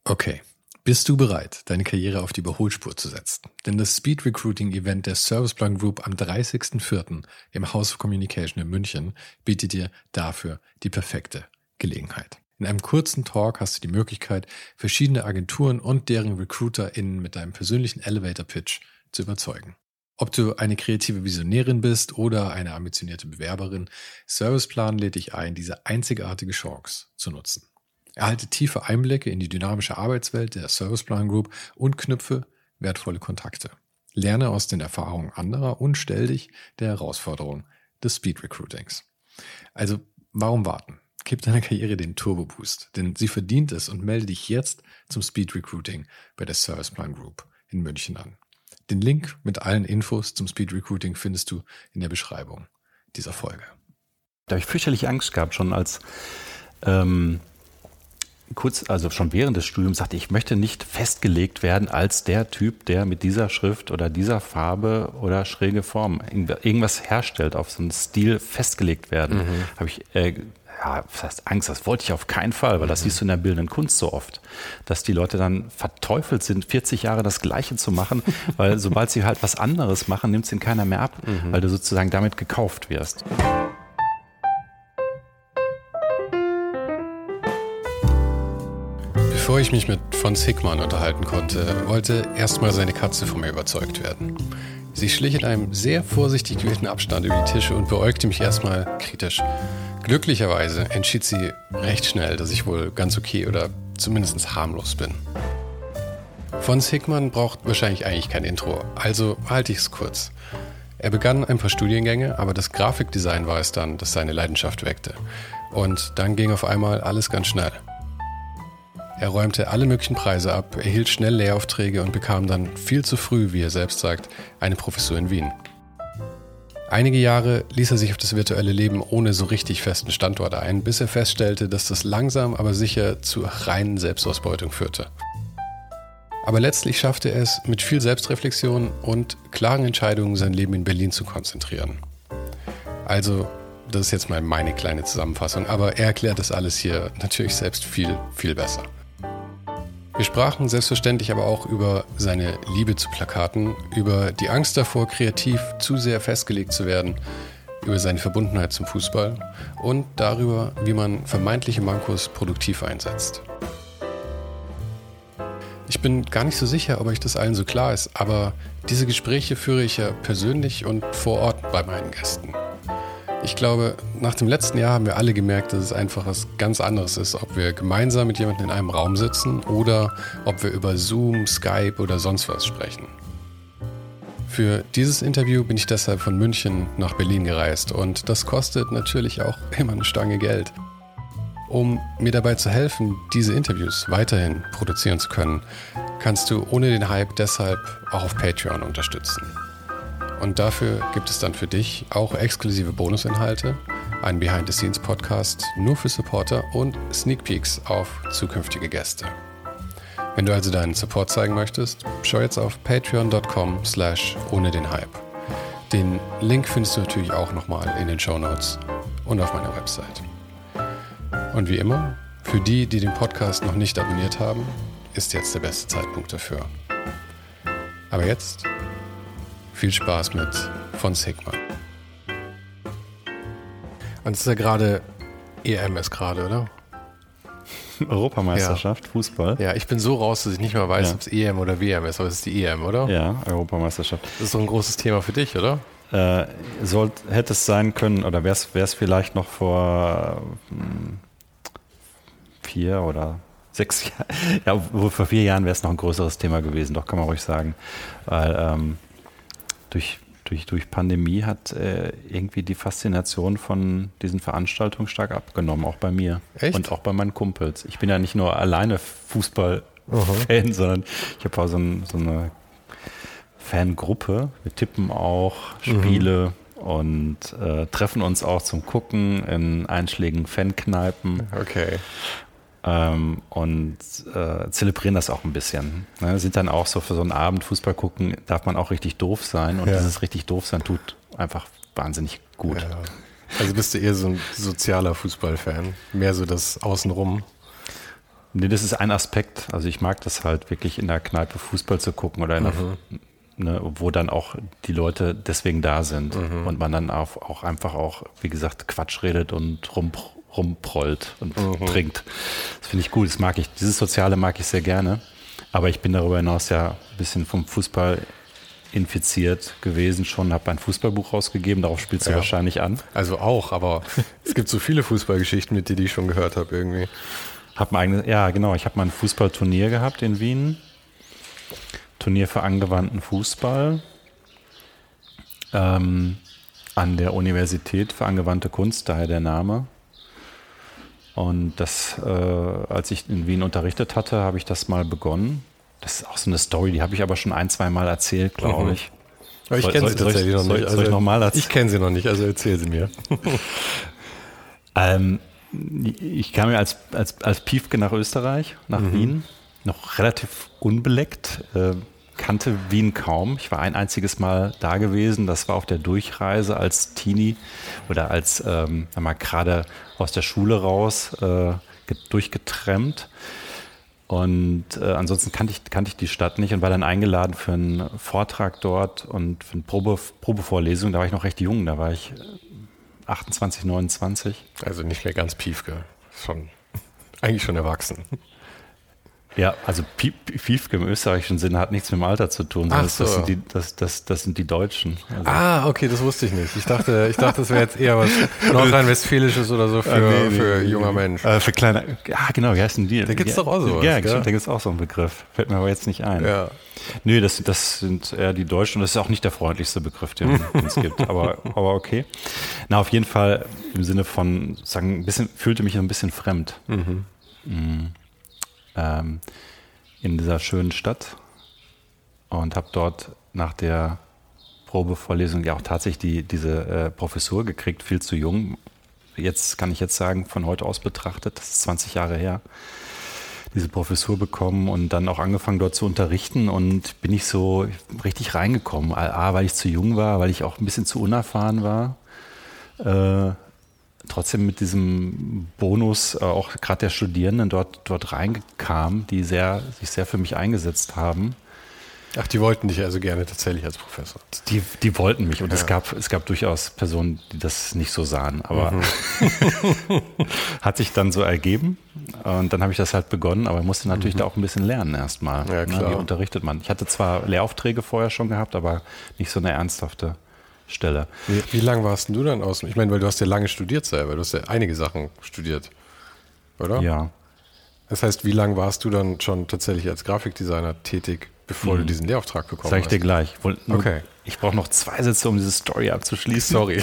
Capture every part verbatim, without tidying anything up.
Okay, bist du bereit, deine Karriere auf die Überholspur zu setzen? Denn das Speed Recruiting Event der Serviceplan Group am dreißigsten vierten im House of Communication in München bietet dir dafür die perfekte Gelegenheit. In einem kurzen Talk hast du die Möglichkeit, verschiedene Agenturen und deren RecruiterInnen mit deinem persönlichen Elevator-Pitch zu überzeugen. Ob du eine kreative Visionärin bist oder eine ambitionierte Bewerberin, Serviceplan lädt dich ein, diese einzigartige Chance zu nutzen. Erhalte tiefe Einblicke in die dynamische Arbeitswelt der Serviceplan Group und knüpfe wertvolle Kontakte. Lerne aus den Erfahrungen anderer und stell dich der Herausforderung des Speed Recruitings. Also, warum warten? Gib deiner Karriere den Turbo-Boost, denn sie verdient es und melde dich jetzt zum Speed Recruiting bei der Serviceplan Group in München an. Den Link mit allen Infos zum Speed Recruiting findest du in der Beschreibung dieser Folge. Da habe ich fürchterlich Angst gehabt, schon als ähm, kurz, also schon während des Studiums sagte ich, ich möchte nicht festgelegt werden als der Typ, der mit dieser Schrift oder dieser Farbe oder schräge Form irgendwas herstellt, auf so einen Stil festgelegt werden. Mhm. Habe ich äh, Ja, das heißt Angst, das wollte ich auf keinen Fall, weil das siehst du in der bildenden Kunst so oft, dass die Leute dann verteufelt sind, vierzig Jahre das Gleiche zu machen, weil sobald sie halt was anderes machen, nimmt es ihnen keiner mehr ab, mhm. weil du sozusagen damit gekauft wirst. Bevor ich mich mit Fons Hickmann unterhalten konnte, wollte erstmal seine Katze von mir überzeugt werden. Sie schlich in einem sehr vorsichtig gewählten Abstand über die Tische und beäugte mich erstmal kritisch. Glücklicherweise entschied sie recht schnell, dass ich wohl ganz okay oder zumindest harmlos bin. Fons Hickmann braucht wahrscheinlich eigentlich kein Intro, also halte ich es kurz. Er begann ein paar Studiengänge, aber das Grafikdesign war es dann, das seine Leidenschaft weckte. Und dann ging auf einmal alles ganz schnell. Er räumte alle möglichen Preise ab, erhielt schnell Lehraufträge und bekam dann viel zu früh, wie er selbst sagt, eine Professur in Wien. Einige Jahre ließ er sich auf das virtuelle Leben ohne so richtig festen Standort ein, bis er feststellte, dass das langsam, aber sicher zu reinen Selbstausbeutung führte. Aber letztlich schaffte er es, mit viel Selbstreflexion und klaren Entscheidungen sein Leben in Berlin zu konzentrieren. Also, das ist jetzt mal meine kleine Zusammenfassung, aber er erklärt das alles hier natürlich selbst viel, viel besser. Wir sprachen selbstverständlich aber auch über seine Liebe zu Plakaten, über die Angst davor, kreativ zu sehr festgelegt zu werden, über seine Verbundenheit zum Fußball und darüber, wie man vermeintliche Mankos produktiv einsetzt. Ich bin gar nicht so sicher, ob euch das allen so klar ist, aber diese Gespräche führe ich ja persönlich und vor Ort bei meinen Gästen. Ich glaube, nach dem letzten Jahr haben wir alle gemerkt, dass es einfach was ganz anderes ist, ob wir gemeinsam mit jemandem in einem Raum sitzen oder ob wir über Zoom, Skype oder sonst was sprechen. Für dieses Interview bin ich deshalb von München nach Berlin gereist und das kostet natürlich auch immer eine Stange Geld. Um mir dabei zu helfen, diese Interviews weiterhin produzieren zu können, kannst du ohne den Hype deshalb auch auf Patreon unterstützen. Und dafür gibt es dann für dich auch exklusive Bonusinhalte, einen Behind-the-Scenes-Podcast nur für Supporter und Sneak Peeks auf zukünftige Gäste. Wenn du also deinen Support zeigen möchtest, schau jetzt auf patreon.com slash ohne den Hype. Den Link findest du natürlich auch nochmal in den Shownotes und auf meiner Website. Und wie immer, für die, die den Podcast noch nicht abonniert haben, ist jetzt der beste Zeitpunkt dafür. Aber jetzt viel Spaß mit Fons Hickmann. Und es ist ja gerade E M ist gerade, oder? Europameisterschaft, ja. Fußball. Ja, ich bin so raus, dass ich nicht mal weiß, ja. ob es E M oder W M ist, aber es ist die E M, oder? Ja, Europameisterschaft. Das ist doch ein großes Thema für dich, oder? Äh, sollt, hätte es sein können, oder wäre es vielleicht noch vor hm, vier oder sechs Jahren, ja, wohl vor vier Jahren wäre es noch ein größeres Thema gewesen, doch kann man ruhig sagen. Weil ähm, durch, durch, durch Pandemie hat äh, irgendwie die Faszination von diesen Veranstaltungen stark abgenommen, auch bei mir. Echt? Und auch bei meinen Kumpels. Ich bin ja nicht nur alleine Fußball-Fan, uh-huh. sondern ich habe auch so, ein, so eine Fangruppe. Wir tippen auch Spiele mhm. und äh, treffen uns auch zum Gucken in einschlägigen Fankneipen. Okay. Ähm, und äh, zelebrieren das auch ein bisschen. Ne? Sind dann auch so für so einen Abend Fußball gucken, darf man auch richtig doof sein. Und ja. dieses richtig doof sein tut einfach wahnsinnig gut. Ja. Also bist du eher so ein sozialer Fußballfan? Mehr so das Außenrum? Nee, das ist ein Aspekt. Also ich mag das halt wirklich in der Kneipe Fußball zu gucken oder in der, Mhm. ne, wo dann auch die Leute deswegen da sind Mhm. und man dann auch, auch einfach auch, wie gesagt, Quatsch redet und rum, rumprollt und Mhm. trinkt. Das finde ich gut, das mag ich. Dieses Soziale mag ich sehr gerne. Aber ich bin darüber hinaus ja ein bisschen vom Fußball infiziert gewesen schon, habe ein Fußballbuch rausgegeben, darauf spielst du Ja. wahrscheinlich an. Also auch, aber es gibt so viele Fußballgeschichten mit dir, die ich schon gehört habe irgendwie. Hab mein eigenes, ja genau, ich habe mal ein Fußballturnier gehabt in Wien. Turnier für angewandten Fußball ähm, an der Universität für angewandte Kunst, daher der Name. Und das, äh, als ich in Wien unterrichtet hatte, habe ich das mal begonnen. Das ist auch so eine Story, die habe ich aber schon ein, zwei Mal erzählt, glaube Mhm. ich. Aber ich Soll- kenne soll- sie tatsächlich soll ich- noch soll- nicht. soll ich noch mal erzählen? Ich kenne sie noch nicht, also erzähl sie mir. Ähm, ich kam ja als, als, als Piefke nach Österreich, nach Mhm. Wien, noch relativ unbeleckt, äh, kannte Wien kaum. Ich war ein einziges Mal da gewesen, das war auf der Durchreise als Teenie oder als, ähm, sag mal, gerade aus der Schule raus, äh, ge- durchgetrennt. Und äh, ansonsten kannte ich, kannte ich die Stadt nicht und war dann eingeladen für einen Vortrag dort und für eine Probe, Probevorlesung. Da war ich noch recht jung, da war ich achtundzwanzig, neunundzwanzig. Also nicht mehr ganz Piefke. Schon, eigentlich schon erwachsen. Ja, also Pief, Piefke im österreichischen Sinne hat nichts mit dem Alter zu tun. Ach Das, so. das, sind, die, das, das, das sind die Deutschen. Also, Ah, okay, das wusste ich nicht. Ich dachte, ich dachte, das wäre jetzt eher was Nordrhein-Westfälisches oder so für, Ah, nee, nee, für nee, junger nee. Mensch. Äh, für kleine, ja genau, wie heißt denn die? Da gibt's ja, doch auch sowas, Ja, gell? stimmt, da gibt es auch so einen Begriff. Fällt mir aber jetzt nicht ein. Ja. Nö, das, das sind eher die Deutschen und das ist auch nicht der freundlichste Begriff, den es gibt. Aber, aber okay. Na, auf jeden Fall im Sinne von, sagen, ein bisschen, fühlte mich ein bisschen fremd. Mhm. Mhm. Ähm, in dieser schönen Stadt und habe dort nach der Probevorlesung ja auch tatsächlich die, diese äh, Professur gekriegt, viel zu jung. Jetzt kann ich jetzt sagen, von heute aus betrachtet, das ist zwanzig Jahre her, diese Professur bekommen und dann auch angefangen dort zu unterrichten und bin ich so richtig reingekommen. A, weil ich zu jung war, weil ich auch ein bisschen zu unerfahren war. Äh, trotzdem mit diesem Bonus äh, auch gerade der Studierenden dort, dort reingekam, die sehr, sich sehr für mich eingesetzt haben. Ach, die wollten dich also gerne tatsächlich als Professor. Die, die wollten mich und Ja. es gab, es gab durchaus Personen, die das nicht so sahen, aber Mhm. hat sich dann so ergeben und dann habe ich das halt begonnen, aber musste natürlich Mhm. da auch ein bisschen lernen erstmal. Ja, Ne, klar. wie unterrichtet man? Ich hatte zwar Lehraufträge vorher schon gehabt, aber nicht so eine ernsthafte Stelle. Wie, wie lange warst denn du dann aus? Ich meine, weil du hast ja lange studiert selber. Du hast ja einige Sachen studiert, oder? Ja. Das heißt, wie lange warst du dann schon tatsächlich als Grafikdesigner tätig, bevor Mhm. du diesen Lehrauftrag bekommen Sag ich hast? dir gleich. Ich wollte nur- Okay. Ich brauche noch zwei Sätze, um diese Story abzuschließen. Sorry.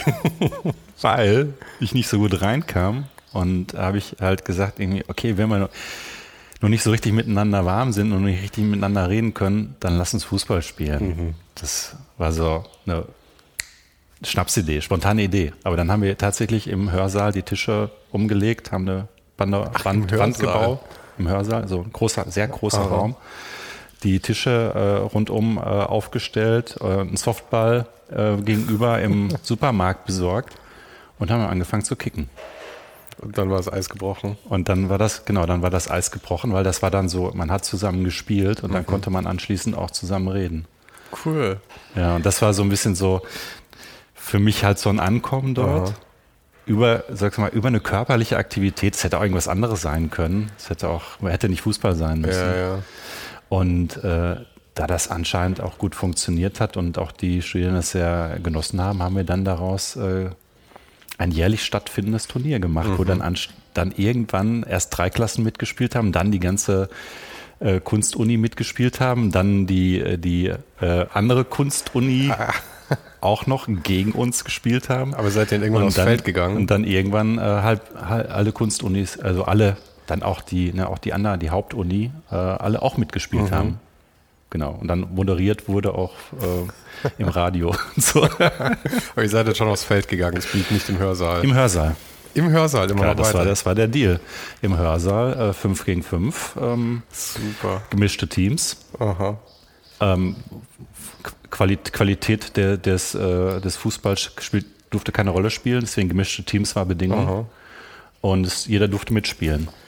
Weil ich nicht so gut reinkam und da habe ich halt gesagt, irgendwie, okay, wenn wir noch noch nicht so richtig miteinander warm sind und nicht richtig miteinander reden können, dann lass uns Fußball spielen. Mhm. Das war so eine Schnapsidee, spontane Idee. Aber dann haben wir tatsächlich im Hörsaal die Tische umgelegt, haben eine Bande, Ach, Wand, im Wand Hörsaal? gebaut, im Hörsaal, so ein großer, sehr großer Aha. Raum. Die Tische äh, rundum äh, aufgestellt, äh, einen Softball äh, gegenüber im Supermarkt besorgt und haben angefangen zu kicken. Und dann war das Eis gebrochen. Und dann war das, genau, dann war das Eis gebrochen, weil das war dann so, man hat zusammen gespielt und dann Mhm. konnte man anschließend auch zusammen reden. Cool. Ja, und das war so ein bisschen so für mich halt so ein Ankommen dort. Aha. Über, sag's mal, über eine körperliche Aktivität. Es hätte auch irgendwas anderes sein können. Es hätte auch, hätte nicht Fußball sein müssen. Ja, ja. Und äh, da das anscheinend auch gut funktioniert hat und auch die Studierenden das sehr genossen haben, haben wir dann daraus äh, ein jährlich stattfindendes Turnier gemacht, Mhm. wo dann, an, dann irgendwann erst drei Klassen mitgespielt haben, dann die ganze äh, Kunstuni mitgespielt haben, dann die, äh, die äh, andere Kunstuni auch noch gegen uns gespielt haben. Aber seid ihr irgendwann aufs dann, Feld gegangen? Und dann irgendwann äh, halb, halb alle Kunstunis, also alle, dann auch die, ne, auch die anderen, die Hauptuni, äh, alle auch mitgespielt Mhm. haben. Genau. Und dann moderiert wurde auch äh, im Radio und so. Aber ihr seid jetzt schon aufs Feld gegangen, es blieb nicht im Hörsaal. Im Hörsaal. Im Hörsaal immer Ja, noch das weiter. war, das war der Deal. Im Hörsaal äh, fünf gegen fünf, ähm, Super. gemischte Teams. Aha. Ähm, Quali Qualität der, des, äh, des Fußballs spielt, durfte keine Rolle spielen, deswegen gemischte Teams war Bedingung. Aha. Und es, jeder durfte mitspielen.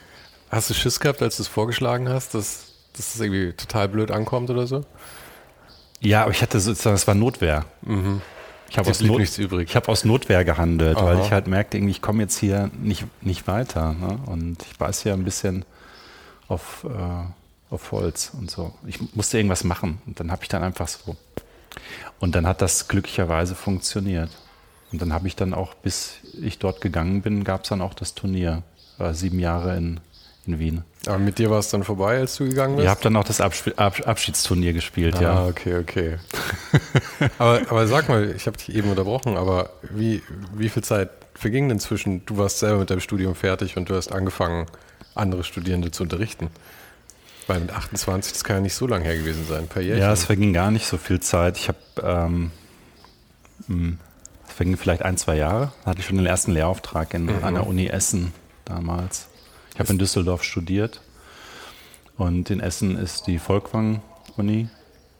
Hast du Schiss gehabt, als du es vorgeschlagen hast, dass, dass es irgendwie total blöd ankommt oder so? Ja, aber ich hatte sozusagen, es war Notwehr. Mhm. Ich habe aus, Not, ich hab aus Notwehr gehandelt, Aha. weil ich halt merkte, irgendwie, ich komme jetzt hier nicht, nicht weiter. Ne? Und ich weiß ja ein bisschen auf, äh, auf Holz und so. Ich musste irgendwas machen und dann habe ich dann einfach so. Und dann hat das glücklicherweise funktioniert. Und dann habe ich dann auch, bis ich dort gegangen bin, gab es dann auch das Turnier. War sieben Jahre in, in Wien. Aber mit dir war es dann vorbei, als du gegangen bist? Ich habe dann auch das Absp- Ab- Abschiedsturnier gespielt, ah, ja. Ah, okay, okay. aber, aber sag mal, ich habe dich eben unterbrochen, aber wie, wie viel Zeit verging denn zwischen, du warst selber mit deinem Studium fertig und du hast angefangen, andere Studierende zu unterrichten? Weil mit achtundzwanzig, das kann ja nicht so lange her gewesen sein, ein paar Jährchen. Ja, es verging gar nicht so viel Zeit. Ich habe, ähm, es verging vielleicht ein, zwei Jahre. Da hatte ich schon den ersten Lehrauftrag in, mhm. an der Uni Essen damals. Ich habe in Düsseldorf studiert und in Essen ist die Folkwang-Uni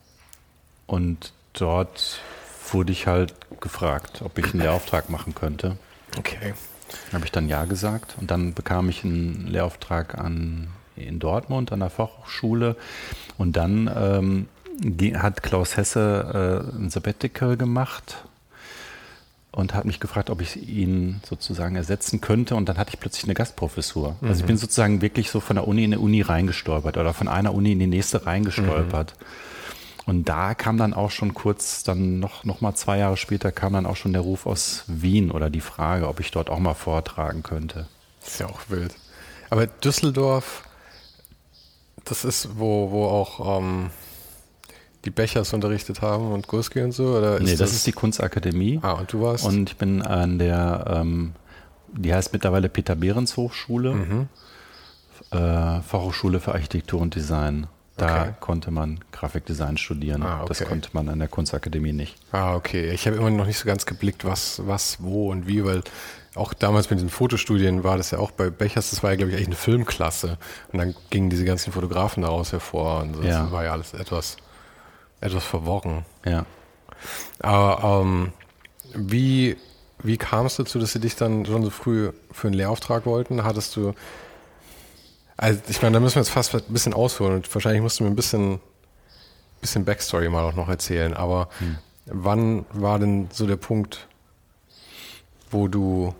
und dort wurde ich halt gefragt, ob ich einen Lehrauftrag machen könnte. Okay. Habe ich dann ja gesagt und dann bekam ich einen Lehrauftrag an in Dortmund an der Fachhochschule und dann ähm, hat Klaus Hesse äh, ein Sabbatical gemacht und hat mich gefragt, ob ich ihn sozusagen ersetzen könnte und dann hatte ich plötzlich eine Gastprofessur. Mhm. Also ich bin sozusagen wirklich so von der Uni in eine Uni reingestolpert oder von einer Uni in die nächste reingestolpert. Mhm. Und da kam dann auch schon kurz, dann noch, noch mal zwei Jahre später kam dann auch schon der Ruf aus Wien oder die Frage, ob ich dort auch mal vortragen könnte. Das ist ja auch wild. Aber Düsseldorf, das ist, wo, wo auch ähm, die Bechers unterrichtet haben und Gursky und so? Oder ist nee, das, das ist die Kunstakademie. Ah, und du warst? Und ich bin an der, ähm, die heißt mittlerweile Peter Behrens Hochschule, mhm. äh, Fachhochschule für Architektur und Design. Da okay. konnte man Grafikdesign studieren. Ah, okay. Das konnte man an der Kunstakademie nicht. Ah, okay. Ich habe immer noch nicht so ganz geblickt, was, was, wo und wie, weil auch damals mit den Fotostudien war das ja auch bei Bechers, das war ja, glaube ich, eigentlich eine Filmklasse. Und dann gingen diese ganzen Fotografen daraus hervor und das ja. war ja alles etwas, etwas verworren. Ja. Aber ähm, wie, wie kam es dazu, dass sie dich dann schon so früh für einen Lehrauftrag wollten? Hattest du Also ich meine, da müssen wir jetzt fast ein bisschen ausholen und wahrscheinlich musst du mir ein bisschen, bisschen Backstory mal auch noch erzählen, aber hm. wann war denn so der Punkt, wo du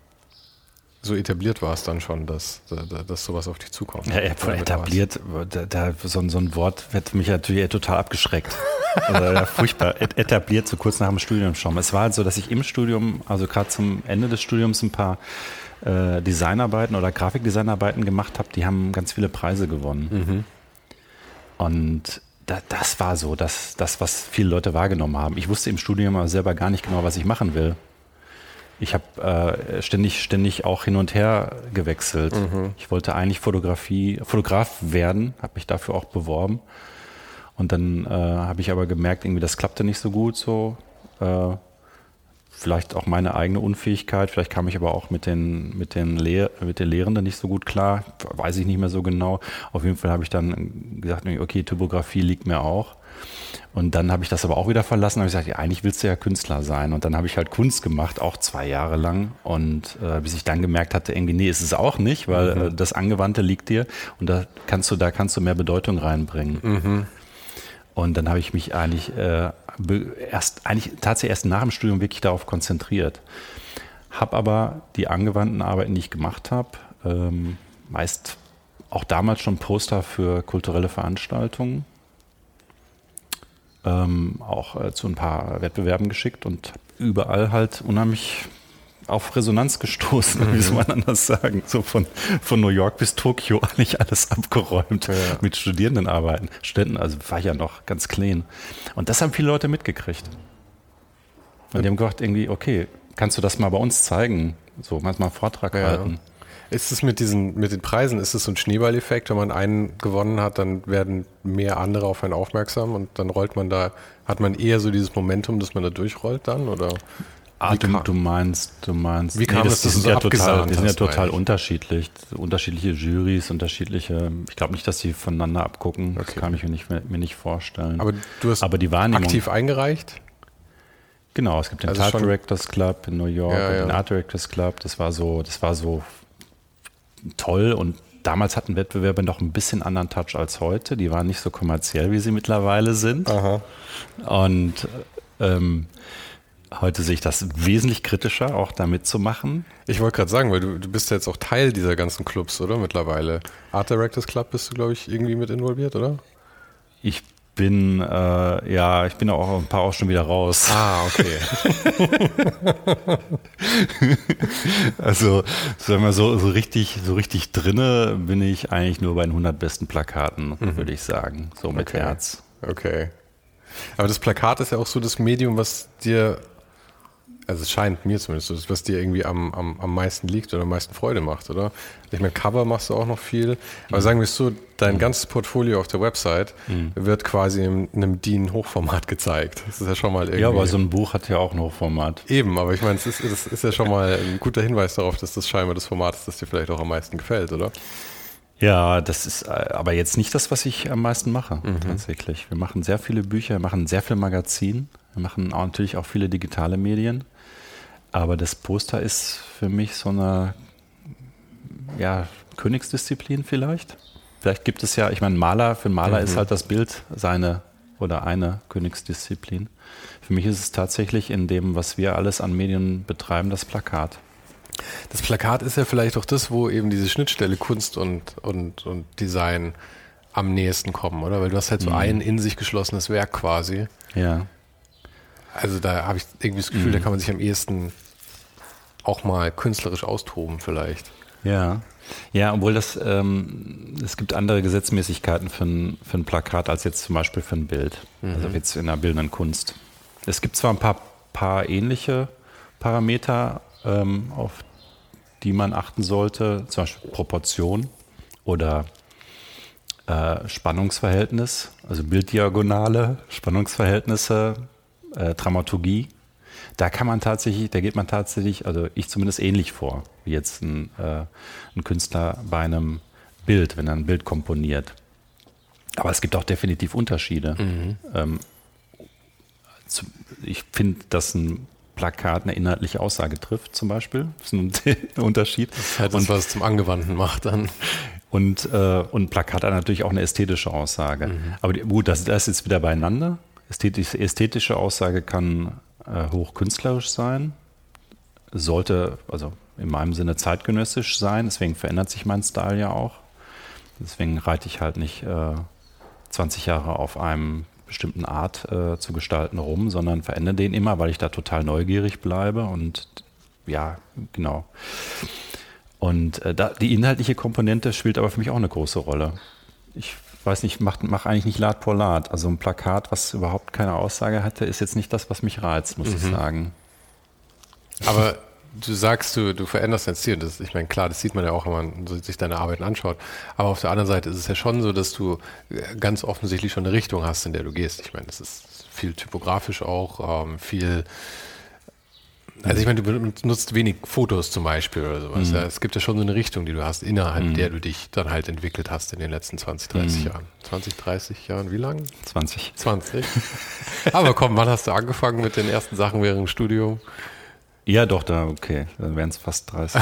so etabliert warst dann schon, dass, dass sowas auf dich zukommt? Ja, etabliert, da, da, so, so ein Wort hätte mich natürlich total abgeschreckt. Also furchtbar, etabliert so kurz nach dem Studium schon. Es war halt so, dass ich im Studium, also gerade zum Ende des Studiums ein paar Äh, Designarbeiten oder Grafikdesignarbeiten gemacht habe, die haben ganz viele Preise gewonnen. Mhm. Und da, das war so, das, das, was viele Leute wahrgenommen haben. Ich wusste im Studium aber selber gar nicht genau, was ich machen will. Ich habe äh, ständig, ständig auch hin und her gewechselt. Mhm. Ich wollte eigentlich Fotografie, Fotograf werden, habe mich dafür auch beworben. Und dann äh, habe ich aber gemerkt, irgendwie das klappte nicht so gut so. Äh, Vielleicht auch meine eigene Unfähigkeit, vielleicht kam ich aber auch mit den, mit den, Lehr- mit den Lehrenden nicht so gut klar, weiß ich nicht mehr so genau. Auf jeden Fall habe ich dann gesagt, okay, Typografie liegt mir auch. Und dann habe ich das aber auch wieder verlassen, habe ich gesagt, ja, eigentlich willst du ja Künstler sein. Und dann habe ich halt Kunst gemacht, auch zwei Jahre lang. Und äh, bis ich dann gemerkt hatte, irgendwie, nee, ist es auch nicht, weil mhm. äh, das Angewandte liegt dir und da kannst du, da kannst du mehr Bedeutung reinbringen. Mhm. Und dann habe ich mich eigentlich äh, erst eigentlich tatsächlich erst nach dem Studium wirklich darauf konzentriert. Habe aber die angewandten Arbeiten, die ich gemacht habe, ähm, meist auch damals schon Poster für kulturelle Veranstaltungen, ähm, auch äh, zu ein paar Wettbewerben geschickt und überall halt unheimlich auf Resonanz gestoßen, mhm. wie soll man anders sagen. So von, von New York bis Tokio eigentlich alles abgeräumt ja. mit Studierendenarbeiten. Studenten, also war ja noch ganz clean. Und das haben viele Leute mitgekriegt. Und die haben gedacht, irgendwie, okay, kannst du das mal bei uns zeigen? So, mal einen Vortrag ja. halten. Ist es mit diesen, mit den Preisen, ist es so ein Schneeballeffekt? Wenn man einen gewonnen hat, dann werden mehr andere auf einen aufmerksam und dann rollt man da, hat man eher so dieses Momentum, dass man da durchrollt dann, oder? Ah, du, du meinst, du meinst. Wie kam nee, das, das, das so ja total, die sind ja total unterschiedlich. Unterschiedliche Jurys, unterschiedliche, ich glaube nicht, dass die voneinander abgucken. Okay. Das kann ich mir nicht, mir nicht vorstellen. Aber du hast Aber die Wahrnehmung, aktiv eingereicht? Genau, es gibt den also Art Directors Club in New York ja, und ja. den Art Directors Club. Das war so, das war so toll und damals hatten Wettbewerbe noch ein bisschen anderen Touch als heute. Die waren nicht so kommerziell, wie sie mittlerweile sind. Aha. Und ähm, heute sehe ich das wesentlich kritischer, auch da mitzumachen. Ich wollte gerade sagen, weil du, du bist ja jetzt auch Teil dieser ganzen Clubs, oder? Mittlerweile. Art Directors Club bist du, glaube ich, irgendwie mit involviert, oder? Ich bin, äh, ja, ich bin auch ein paar auch schon wieder raus. Ah, okay. Also, sagen wir so, so richtig, so richtig drinne bin ich eigentlich nur bei den hundert besten Plakaten, mhm. würde ich sagen. So mit okay. Herz. Okay. Aber das Plakat ist ja auch so das Medium, was dir, also es scheint mir zumindest so, was dir irgendwie am, am, am meisten liegt oder am meisten Freude macht, oder? Ich meine, Cover machst du auch noch viel, aber mhm. sagen wir es so, dein mhm. ganzes Portfolio auf der Website mhm. wird quasi in einem D I N-Hochformat gezeigt. Das ist ja schon mal irgendwie... Ja, aber so ein Buch hat ja auch ein Hochformat. Eben, aber ich meine, es ist, das ist ja schon mal ein guter Hinweis darauf, dass das scheinbar das Format ist, das dir vielleicht auch am meisten gefällt, oder? Ja, das ist aber jetzt nicht das, was ich am meisten mache, mhm. tatsächlich. Wir machen sehr viele Bücher, wir machen sehr viel Magazin, wir machen auch natürlich auch viele digitale Medien. Aber das Poster ist für mich so eine ja, Königsdisziplin vielleicht. Vielleicht gibt es ja, ich meine, Maler, für einen Maler mhm. ist halt das Bild seine oder eine Königsdisziplin. Für mich ist es tatsächlich in dem, was wir alles an Medien betreiben, das Plakat. Das Plakat ist ja vielleicht auch das, wo eben diese Schnittstelle Kunst und, und, und Design am nächsten kommen, oder? Weil du hast halt so mhm. ein in sich geschlossenes Werk quasi. Ja. Also da habe ich irgendwie das Gefühl, mhm. da kann man sich am ehesten auch mal künstlerisch austoben vielleicht. Ja, ja, obwohl das, ähm, es gibt andere Gesetzmäßigkeiten für ein, für ein Plakat als jetzt zum Beispiel für ein Bild. Mhm. Also jetzt in der bildenden Kunst. Es gibt zwar ein paar, paar ähnliche Parameter, ähm, auf die man achten sollte, zum Beispiel Proportion oder äh, Spannungsverhältnis, also Bilddiagonale, Spannungsverhältnisse, Äh, Dramaturgie, da kann man tatsächlich, da geht man tatsächlich, also ich zumindest ähnlich vor, wie jetzt ein, äh, ein Künstler bei einem Bild, wenn er ein Bild komponiert. Aber es gibt auch definitiv Unterschiede. Mhm. Ähm, zu, ich finde, dass ein Plakat eine inhaltliche Aussage trifft, zum Beispiel. Das ist ein Unterschied. Das ist halt das, was es zum Angewandten macht dann. Und, äh, und Plakat hat natürlich auch eine ästhetische Aussage. Mhm. Aber die, gut, das, das ist jetzt wieder beieinander. Ästhetisch, ästhetische Aussage kann äh, hochkünstlerisch sein, sollte also in meinem Sinne zeitgenössisch sein, deswegen verändert sich mein Style ja auch. Deswegen reite ich halt nicht äh, zwanzig Jahre auf einem bestimmten Art äh, zu gestalten rum, sondern verändere den immer, weil ich da total neugierig bleibe und ja, genau. Und äh, da, die inhaltliche Komponente spielt aber für mich auch eine große Rolle. Ich weiß nicht, mach, mach eigentlich nicht Lat pour Lat. Also ein Plakat, was überhaupt keine Aussage hatte, ist jetzt nicht das, was mich reizt, muss mhm. ich sagen. Aber du sagst, du, du veränderst dein Stil. Das, ich meine, klar, das sieht man ja auch, wenn man sich deine Arbeiten anschaut. Aber auf der anderen Seite ist es ja schon so, dass du ganz offensichtlich schon eine Richtung hast, in der du gehst. Ich meine, das ist viel typografisch auch, ähm, viel... Also ich meine, du nutzt wenig Fotos zum Beispiel oder sowas. Mhm. Ja. Es gibt ja schon so eine Richtung, die du hast, innerhalb mhm. der du dich dann halt entwickelt hast in den letzten zwanzig, dreißig mhm. Jahren. zwanzig, dreißig Jahren, wie lang? zwanzig. zwanzig. Aber komm, wann hast du angefangen mit den ersten Sachen während dem Studium? Ja, doch, da, okay, dann wären es fast dreißig.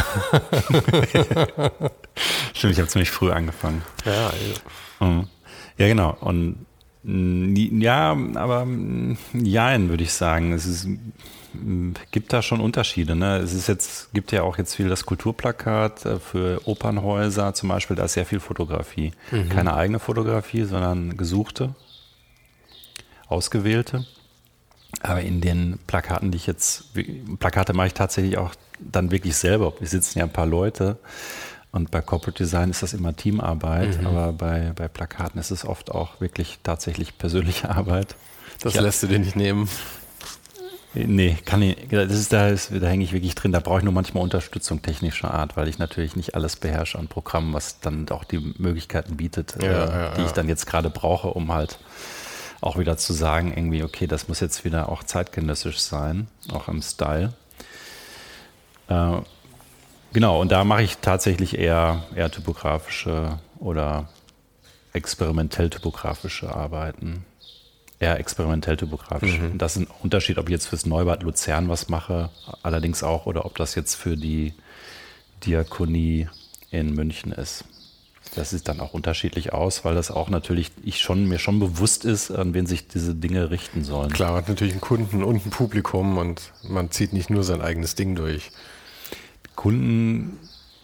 Stimmt, ich habe ziemlich früh angefangen. Ja, ja. Mhm. Ja, genau. Und ja, aber jein, würde ich sagen. Es ist, gibt da schon Unterschiede. Ne? Es ist jetzt, gibt ja auch jetzt viel das Kulturplakat für Opernhäuser zum Beispiel, da ist sehr viel Fotografie. Mhm. Keine eigene Fotografie, sondern gesuchte, ausgewählte. Aber in den Plakaten, die ich jetzt, Plakate mache ich tatsächlich auch dann wirklich selber. Wir sitzen ja ein paar Leute. Und bei Corporate Design ist das immer Teamarbeit, mhm. aber bei, bei Plakaten ist es oft auch wirklich tatsächlich persönliche Arbeit. Das ich, lässt du dir nicht nehmen? Nee, kann ich, das ist, da, ist, da hänge ich wirklich drin. Da brauche ich nur manchmal Unterstützung technischer Art, weil ich natürlich nicht alles beherrsche an Programmen, was dann auch die Möglichkeiten bietet, ja, äh, ja, die ja. ich dann jetzt gerade brauche, um halt auch wieder zu sagen, irgendwie, okay, das muss jetzt wieder auch zeitgenössisch sein, auch im Style. Äh, Genau, und da mache ich tatsächlich eher, eher typografische oder experimentell-typografische Arbeiten. Eher experimentell-typografisch. Mhm. Das ist ein Unterschied, ob ich jetzt fürs Neubad Luzern was mache, allerdings auch, oder ob das jetzt für die Diakonie in München ist. das sieht dann auch unterschiedlich aus, weil das auch natürlich ich schon mir schon bewusst ist, an wen sich diese Dinge richten sollen. Klar, man hat natürlich einen Kunden und ein Publikum und man zieht nicht nur sein eigenes Ding durch. Kunden,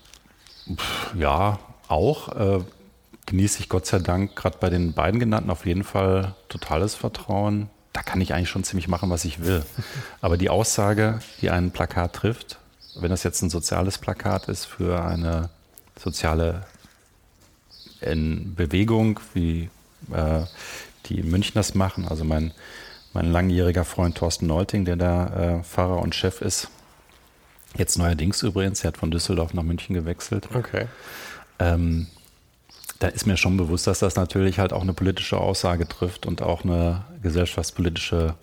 pf, ja, auch. Äh, genieße ich Gott sei Dank gerade bei den beiden genannten auf jeden Fall totales Vertrauen. Da kann ich eigentlich schon ziemlich machen, was ich will. Aber die Aussage, die ein Plakat trifft, wenn das jetzt ein soziales Plakat ist für eine soziale in Bewegung, wie äh, die in München das machen, also mein, mein langjähriger Freund Thorsten Neulting, der da äh, Pfarrer und Chef ist, jetzt neuerdings übrigens, er hat von Düsseldorf nach München gewechselt. Okay. Ähm, da ist mir schon bewusst, dass das natürlich halt auch eine politische Aussage trifft und auch eine gesellschaftspolitische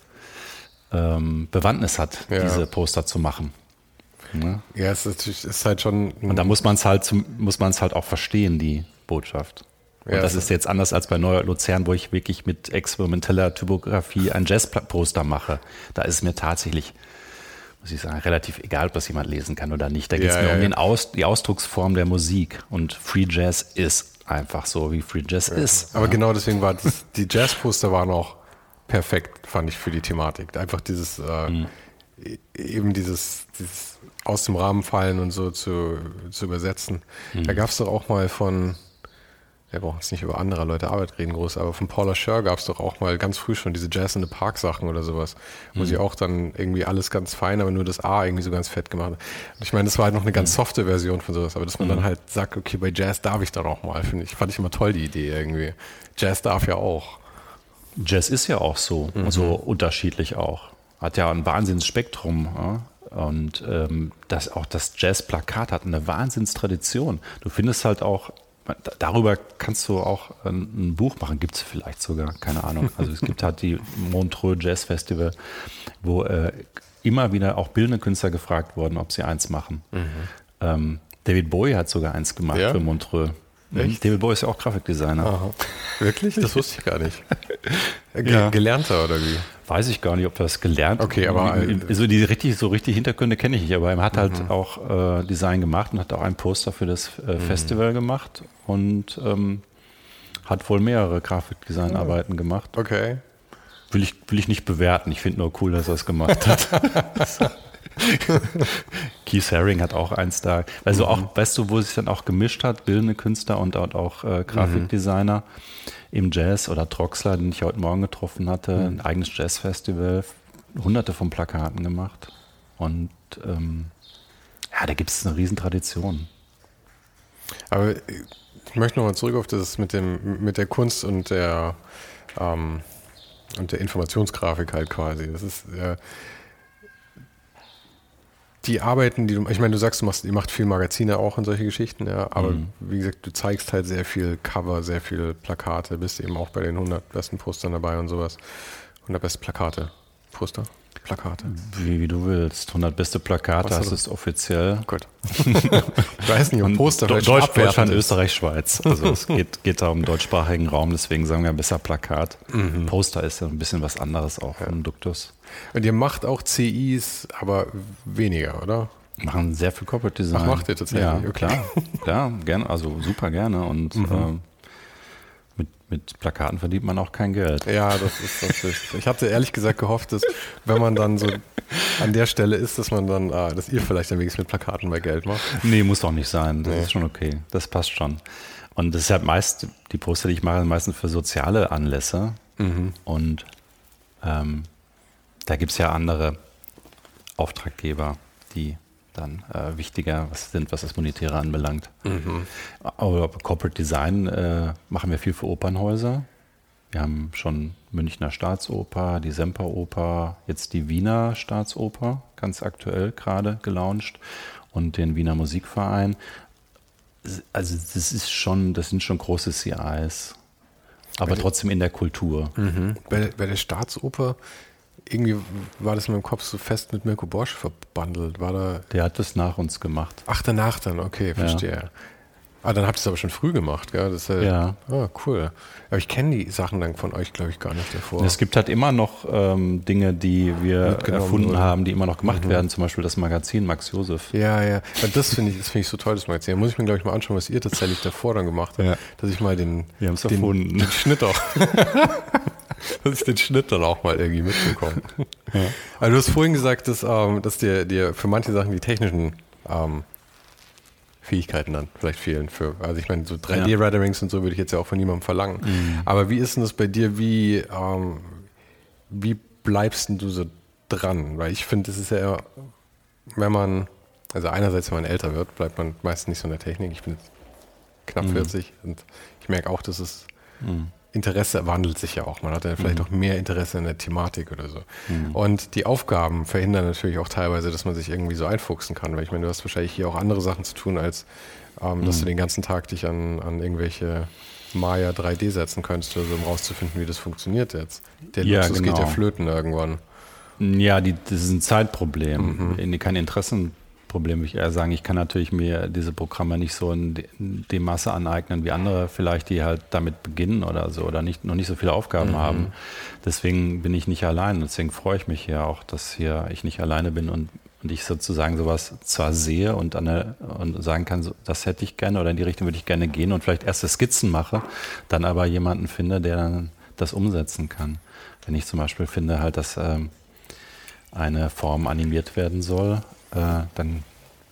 ähm, Bewandtnis hat, ja. diese Poster zu machen. Ne? Ja, es ist, es ist halt schon... Und da muss man es halt, muss man es halt auch verstehen, die Botschaft. Und ja, das ist jetzt anders als bei Neuer Luzern, wo ich wirklich mit experimenteller Typografie ein Jazz-Poster mache. Da ist es mir tatsächlich, muss ich sagen, relativ egal, ob das jemand lesen kann oder nicht. Da geht es ja, mir ja, um ja. den Aus, die Ausdrucksform der Musik. Und Free Jazz ist einfach so, wie Free Jazz ja. ist. Aber ja. genau deswegen war das, die Jazz-Poster waren auch perfekt, fand ich, für die Thematik. Einfach dieses, äh, mhm. eben dieses, dieses aus dem Rahmen fallen und so zu, zu übersetzen. Mhm. Da gab es doch auch mal von, wir brauchen jetzt nicht über andere Leute Arbeit reden groß, aber von Paula Scher gab es doch auch mal ganz früh schon diese Jazz in the Park Sachen oder sowas, wo mhm. sie auch dann irgendwie alles ganz fein, aber nur das A irgendwie so ganz fett gemacht hat. Und ich meine, das war halt noch eine ganz softe Version von sowas, aber dass man mhm. dann halt sagt, okay, bei Jazz darf ich dann auch mal, finde ich, fand ich immer toll, die Idee irgendwie. Jazz darf ja auch. Jazz ist ja auch so, mhm. so unterschiedlich auch. Hat ja ein Wahnsinnsspektrum, ja? Und ähm, das, auch das Jazz-Plakat hat eine Wahnsinnstradition. Du findest halt auch, darüber kannst du auch ein, ein Buch machen, gibt es vielleicht sogar, keine Ahnung. Also es gibt halt die Montreux Jazz Festival, wo äh, immer wieder auch bildende Künstler gefragt wurden, ob sie eins machen. Mhm. Ähm, David Bowie hat sogar eins gemacht ja? für Montreux. Echt? David Bowie ist ja auch Grafikdesigner. Aha. Wirklich? Das wusste ich gar nicht. Ge- ja. Gelernter oder wie? Weiß ich gar nicht, ob das gelernt. Okay, aber so die richtig so richtig Hintergründe kenne ich nicht. Aber er hat halt mhm. auch äh, Design gemacht und hat auch ein Poster für das äh, mhm. Festival gemacht und ähm, hat wohl mehrere Grafikdesignarbeiten gemacht. Okay. Will ich will ich nicht bewerten. Ich finde nur cool, dass er es gemacht hat. Keith Haring hat auch eins da. Also mhm. auch, weißt du, wo sich dann auch gemischt hat, bildende Künstler und auch, auch äh, Grafikdesigner mhm. im Jazz oder Troxler, den ich heute Morgen getroffen hatte, mhm. ein eigenes Jazzfestival, hunderte von Plakaten gemacht. Und ähm, ja, da gibt es eine Riesentradition. Aber ich möchte nochmal zurück auf das mit dem mit der Kunst und der ähm, und der Informationsgrafik halt quasi. Das ist äh, die Arbeiten, die du, ich meine, du sagst, du machst, ihr macht viel Magazine auch und solche Geschichten, ja, aber mhm. wie gesagt, du zeigst halt sehr viel Cover, sehr viel Plakate, bist eben auch bei den hundert besten Postern dabei und sowas. hundert beste Plakate, Poster, Plakate. Wie, wie du willst, hundert beste Plakate, das ist offiziell. Gut. Ich weiß nicht, um Poster Do- Deutsch, Deutschland, Österreich, Schweiz. Also es geht, geht da um den deutschsprachigen Raum, deswegen sagen wir besser Plakat. Mhm. Poster ist ja ein bisschen was anderes auch ja. vom Duktus. Und ihr macht auch C Is, aber weniger, oder? Machen sehr viel Corporate Design. Ach, macht ihr tatsächlich? Ja, okay. klar, klar, gerne, also super gerne. Und mhm. äh, mit, mit Plakaten verdient man auch kein Geld. Ja, das ist natürlich. Ich hatte ehrlich gesagt gehofft, dass wenn man dann so an der Stelle ist, dass man dann, ah, dass ihr vielleicht ein wenig mit Plakaten mehr Geld macht. Nee, muss auch nicht sein. Das nee. ist schon okay. Das passt schon. Und das ist halt meist, die Poster, die ich mache, sind meistens für soziale Anlässe. Mhm. Und ähm, da gibt es ja andere Auftraggeber, die dann äh, wichtiger was sind, was das Monetäre anbelangt. Mhm. Aber Corporate Design äh, machen wir viel für Opernhäuser. Wir haben schon Münchner Staatsoper, die Semperoper, jetzt die Wiener Staatsoper, ganz aktuell gerade gelauncht, und den Wiener Musikverein. Also das ist schon, das sind schon große C Is, aber bei trotzdem in der Kultur. Mhm. Bei, bei der Staatsoper irgendwie war das in meinem Kopf so fest mit Mirko Bosch verbandelt. War da Der hat das nach uns gemacht. Ach, danach dann, okay, verstehe. Ah, dann habt ihr es aber schon früh gemacht, gell? Das ist ja. Ja. Ah, cool. Aber ich kenne die Sachen dann von euch, glaube ich, gar nicht davor. Es gibt halt immer noch ähm, Dinge, die wir erfunden wurde. haben, die immer noch gemacht Mhm. werden. Zum Beispiel das Magazin Max Josef. Ja, ja. Und das finde ich, das finde ich so toll, das Magazin. Da muss ich mir, glaube ich, mal anschauen, was ihr tatsächlich davor dann gemacht habt. Ja. Dass ich mal den, Wir haben es den, erfunden. den Schnitt auch. dass ich den Schnitt dann auch mal irgendwie mitbekomme. Ja. Also du hast vorhin gesagt, dass, ähm, dass dir, dir für manche Sachen die technischen ähm, Fähigkeiten dann vielleicht fehlen. Für, also ich meine, so drei D-Renderings und so würde ich jetzt ja auch von niemandem verlangen. Mhm. Aber wie ist denn das bei dir? Wie, ähm, wie bleibst denn du so dran? Weil ich finde, es ist ja, wenn man, also einerseits, wenn man älter wird, bleibt man meistens nicht so in der Technik. Ich bin jetzt knapp mhm. vierzig und ich merke auch, dass es mhm. Interesse wandelt sich ja auch. Man hat ja vielleicht mhm. auch mehr Interesse in der Thematik oder so. Mhm. Und die Aufgaben verhindern natürlich auch teilweise, dass man sich irgendwie so einfuchsen kann. Weil ich meine, du hast wahrscheinlich hier auch andere Sachen zu tun, als ähm, mhm. dass du den ganzen Tag dich an, an irgendwelche Maya drei D setzen könntest, oder so, um rauszufinden, wie das funktioniert jetzt. Der ja, Luxus genau. geht ja flöten irgendwann. Ja, die, das ist ein Zeitproblem, mhm. kein Interessenproblem, würde ich eher sagen. Ich kann natürlich mir diese Programme nicht so in dem Maße aneignen wie andere vielleicht, die halt damit beginnen oder so oder nicht, noch nicht so viele Aufgaben mhm. haben. Deswegen bin ich nicht allein. Deswegen freue ich mich ja auch, dass hier ich nicht alleine bin und, und ich sozusagen sowas zwar sehe und, an der, und sagen kann, so, das hätte ich gerne oder in die Richtung würde ich gerne gehen und vielleicht erste Skizzen mache, dann aber jemanden finde, der dann das umsetzen kann. Wenn ich zum Beispiel finde halt, dass ähm, eine Form animiert werden soll, äh, dann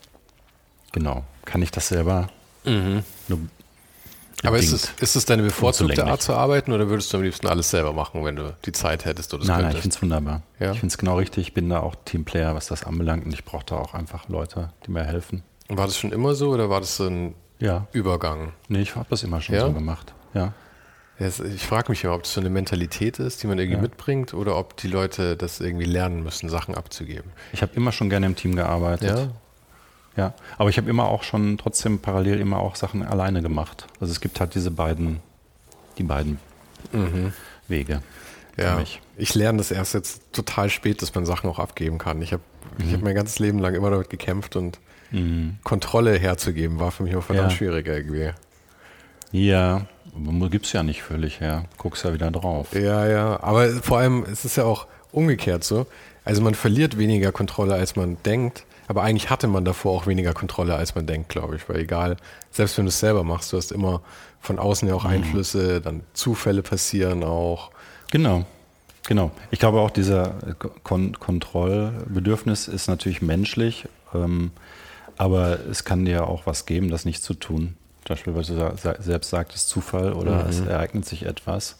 genau, kann ich das selber mhm. nur Aber ist es, ist es deine bevorzugte Art zu arbeiten oder würdest du am liebsten alles selber machen, wenn du die Zeit hättest oder das Nein, könntest? nein, ich finde es wunderbar. Ja? Ich finde es genau richtig. Ich bin da auch Teamplayer, was das anbelangt und ich brauche da auch einfach Leute, die mir helfen. Und war das schon immer so oder war das so ein ja. Übergang? Nee, ich habe das immer schon ja? so gemacht, ja. Ich frage mich immer, ob das so eine Mentalität ist, die man irgendwie ja. mitbringt oder ob die Leute das irgendwie lernen müssen, Sachen abzugeben. Ich habe immer schon gerne im Team gearbeitet. Ja? Ja, aber ich habe immer auch schon trotzdem parallel immer auch Sachen alleine gemacht. Also es gibt halt diese beiden, die beiden mhm. Wege. Ja, mich. Ich lerne das erst jetzt total spät, dass man Sachen auch abgeben kann. Ich habe mhm. ich hab mein ganzes Leben lang immer damit gekämpft und mhm. Kontrolle herzugeben war für mich auch verdammt ja. schwierig irgendwie. Ja, gibt's ja nicht völlig her. Guckst ja wieder drauf. Ja, ja. Aber vor allem, es ist ja auch umgekehrt so. Also man verliert weniger Kontrolle, als man denkt. Aber eigentlich hatte man davor auch weniger Kontrolle, als man denkt, glaube ich. Weil egal, selbst wenn du es selber machst, du hast immer von außen ja auch Einflüsse, dann Zufälle passieren auch. Genau, genau. Ich glaube auch, dieser Kon- Kontrollbedürfnis ist natürlich menschlich. Ähm, aber es kann dir auch was geben, das nicht zu tun. Zum Beispiel, weil du selbst sagtest, Zufall oder mhm. es ereignet sich etwas.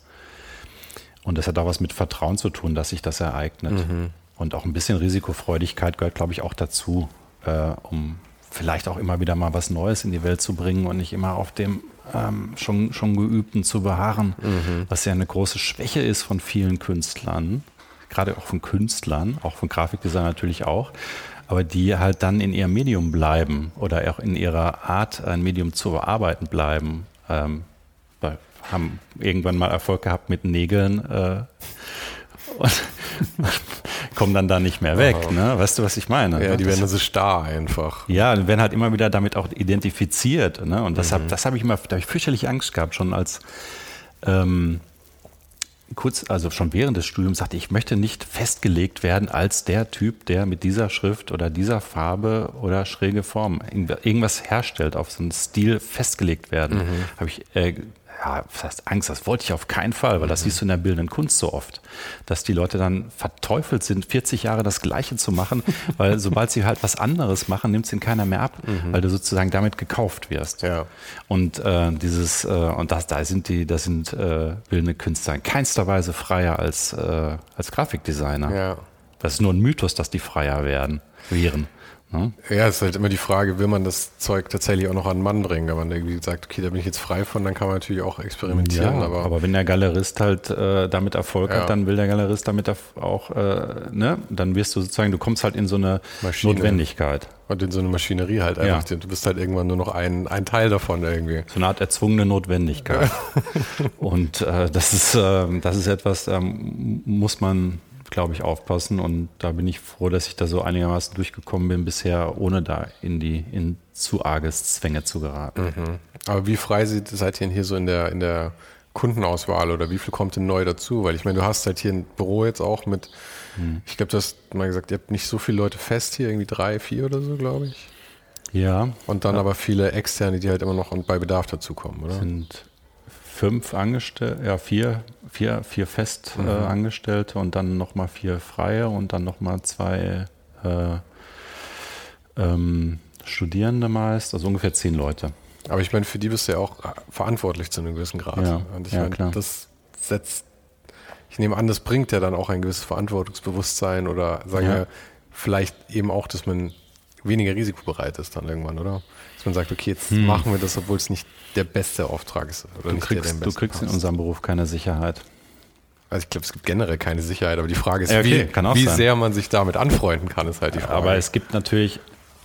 Und das hat auch was mit Vertrauen zu tun, dass sich das ereignet. Mhm. Und auch ein bisschen Risikofreudigkeit gehört, glaube ich, auch dazu, äh, um vielleicht auch immer wieder mal was Neues in die Welt zu bringen und nicht immer auf dem ähm, schon, schon Geübten zu beharren, mhm. was ja eine große Schwäche ist von vielen Künstlern, gerade auch von Künstlern, auch von Grafikdesignern natürlich auch, aber die halt dann in ihrem Medium bleiben oder auch in ihrer Art, ein Medium zu bearbeiten bleiben. Ähm, haben irgendwann mal Erfolg gehabt mit Nägeln äh, und kommen dann da nicht mehr weg. Oh. Ne? Weißt du, was ich meine? Ja, die das, werden dann so starr einfach. Ja, die werden halt immer wieder damit auch identifiziert. Ne? Und das mhm. habe das hab ich immer, da habe ich fürchterlich Angst gehabt, schon als ähm, kurz, also schon während des Studiums sagte ich, ich möchte nicht festgelegt werden als der Typ, der mit dieser Schrift oder dieser Farbe oder schräge Form irgendwas herstellt, auf so einen Stil festgelegt werden. Mhm. Habe ich äh, ja, was heißt Angst, das wollte ich auf keinen Fall, weil das siehst du in der bildenden Kunst so oft, dass die Leute dann verteufelt sind, vierzig Jahre das Gleiche zu machen, weil sobald sie halt was anderes machen, nimmt es ihnen keiner mehr ab, mhm. weil du sozusagen damit gekauft wirst. Ja. Und äh, dieses äh, und das, da sind die, das sind äh, bildende Künstler in keinster Weise freier als äh, als Grafikdesigner. Ja. Das ist nur ein Mythos, dass die freier werden, wären. Ja, ja, es ist halt immer die Frage, will man das Zeug tatsächlich auch noch an den Mann bringen? Wenn man irgendwie sagt, okay, da bin ich jetzt frei von, dann kann man natürlich auch experimentieren. Ja, aber, aber wenn der Galerist halt äh, damit Erfolg ja. hat, dann will der Galerist damit auch, äh, ne, dann wirst du sozusagen, du kommst halt in so eine Maschine. Notwendigkeit. Und in so eine Maschinerie halt einfach. Ja. Du bist halt irgendwann nur noch ein, ein Teil davon irgendwie. So eine Art erzwungene Notwendigkeit. Und äh, das ist, äh, das ist etwas, ähm, muss man glaube ich, aufpassen. Und da bin ich froh, dass ich da so einigermaßen durchgekommen bin bisher, ohne da in die in zu arges Zwänge zu geraten. Mhm. Aber wie frei seid ihr denn hier so in der, in der Kundenauswahl oder wie viel kommt denn neu dazu? Weil ich meine, du hast halt hier ein Büro jetzt auch mit, hm. ich glaube, du hast mal gesagt, ihr habt nicht so viele Leute fest hier, irgendwie drei, vier oder so, glaube ich. Ja. Und dann ja. aber viele Externe, die halt immer noch bei Bedarf dazukommen, oder? Sind fünf Angestellte, ja vier, vier, vier Festangestellte mhm. äh, und dann nochmal vier Freie und dann nochmal zwei äh, ähm, Studierende meist, also ungefähr zehn Leute. Aber ich meine, für die bist du ja auch verantwortlich zu einem gewissen Grad. Ja, und ich ja, meine, klar. das setzt, ich nehme an, das bringt ja dann auch ein gewisses Verantwortungsbewusstsein oder sagen ja. wir vielleicht eben auch, dass man weniger risikobereit ist dann irgendwann, oder? Dass man sagt, okay, jetzt hm. machen wir das, obwohl es nicht der beste Auftrag ist. Oder du nicht kriegst, der, der du kriegst in unserem Beruf keine Sicherheit. Also ich glaube, es gibt generell keine Sicherheit, aber die Frage ist, ja, okay, wie, wie sehr man sich damit anfreunden kann, ist halt die Frage. Aber es gibt natürlich,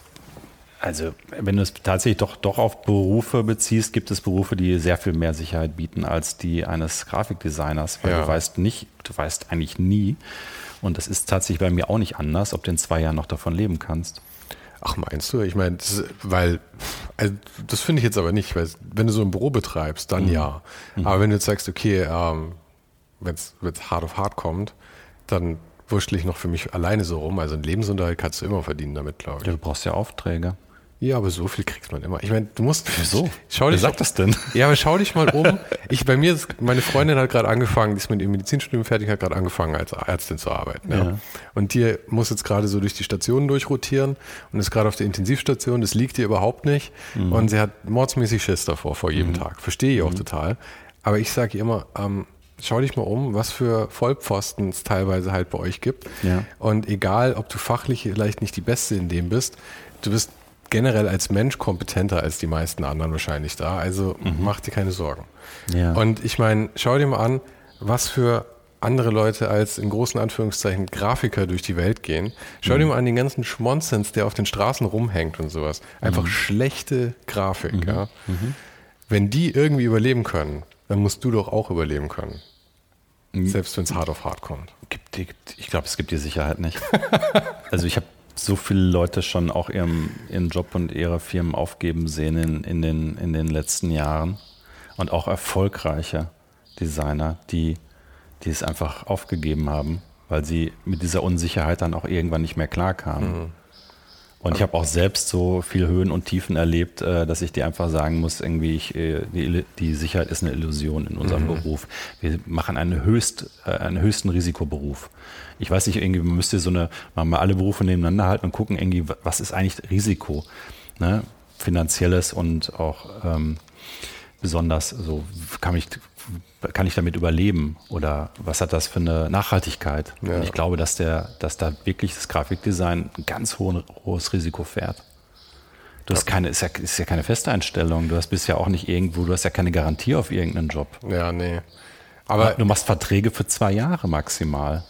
also wenn du es tatsächlich doch, doch auf Berufe beziehst, gibt es Berufe, die sehr viel mehr Sicherheit bieten als die eines Grafikdesigners, weil ja. du weißt nicht, du weißt eigentlich nie, und das ist tatsächlich bei mir auch nicht anders, ob du in zwei Jahren noch davon leben kannst. Ach, meinst du? Ich meine, das, weil, also das finde ich jetzt aber nicht, weil wenn du so ein Büro betreibst, dann mhm. ja. Mhm. Aber wenn du jetzt sagst, okay, ähm, wenn es hart auf hart kommt, dann wurschtel ich noch für mich alleine so rum. Also einen Lebensunterhalt kannst du immer verdienen damit, glaube ich. Ja, du brauchst ja Aufträge. Ja, aber so viel kriegt man immer. Ich meine, du musst... Wieso? Schau dich Wer sagt das denn? Ja, aber schau dich mal um. Ich, bei mir ist, meine Freundin hat gerade angefangen, die ist mit dem Medizinstudium fertig, hat gerade angefangen, als Ärztin zu arbeiten. Ja. Ja. Und die muss jetzt gerade so durch die Stationen durchrotieren und ist gerade auf der Intensivstation. Das liegt ihr überhaupt nicht. Mhm. Und sie hat mordsmäßig Schiss davor, vor jedem mhm. Tag. Verstehe ich auch mhm. total. Aber ich sage ihr immer, ähm, schau dich mal um, was für Vollpfosten es teilweise halt bei euch gibt. Ja. Und egal, ob du fachlich vielleicht nicht die Beste in dem bist, du bist generell als Mensch kompetenter als die meisten anderen wahrscheinlich da. Also mhm. mach dir keine Sorgen. Ja. Und ich meine, schau dir mal an, was für andere Leute als in großen Anführungszeichen Grafiker durch die Welt gehen. Schau mhm. dir mal an den ganzen Schmonzens, der auf den Straßen rumhängt und sowas. Einfach mhm. schlechte Grafik. Mhm. Ja. Mhm. Wenn die irgendwie überleben können, dann musst du doch auch überleben können. Mhm. Selbst wenn es hart auf hart kommt. Gibt, gibt, ich glaube, es gibt die Sicherheit nicht. Also ich habe so viele Leute schon auch ihren, ihren Job und ihre Firmen aufgeben sehen in, in, den, in den letzten Jahren. Und auch erfolgreiche Designer, die, die es einfach aufgegeben haben, weil sie mit dieser Unsicherheit dann auch irgendwann nicht mehr klarkamen. Mhm. Und ich habe auch selbst so viel Höhen und Tiefen erlebt, dass ich dir einfach sagen muss, irgendwie ich, die, die Sicherheit ist eine Illusion in unserem mhm. Beruf. Wir machen einen, höchst, einen höchsten Risikoberuf. Ich weiß nicht, irgendwie man müsste so eine, mal alle Berufe nebeneinander halten und gucken, irgendwie, was ist eigentlich Risiko? Ne? Finanzielles und auch ähm, besonders, so kann ich, kann ich damit überleben oder was hat das für eine Nachhaltigkeit? Ja. Und ich glaube, dass, der, dass da wirklich das Grafikdesign ein ganz hohen, hohes Risiko fährt. Du hast keine, ist ja, ist ja keine Festeinstellung, du hast bist ja auch nicht irgendwo, du hast ja keine Garantie auf irgendeinen Job. Ja, nee. Aber du machst Verträge für zwei Jahre maximal.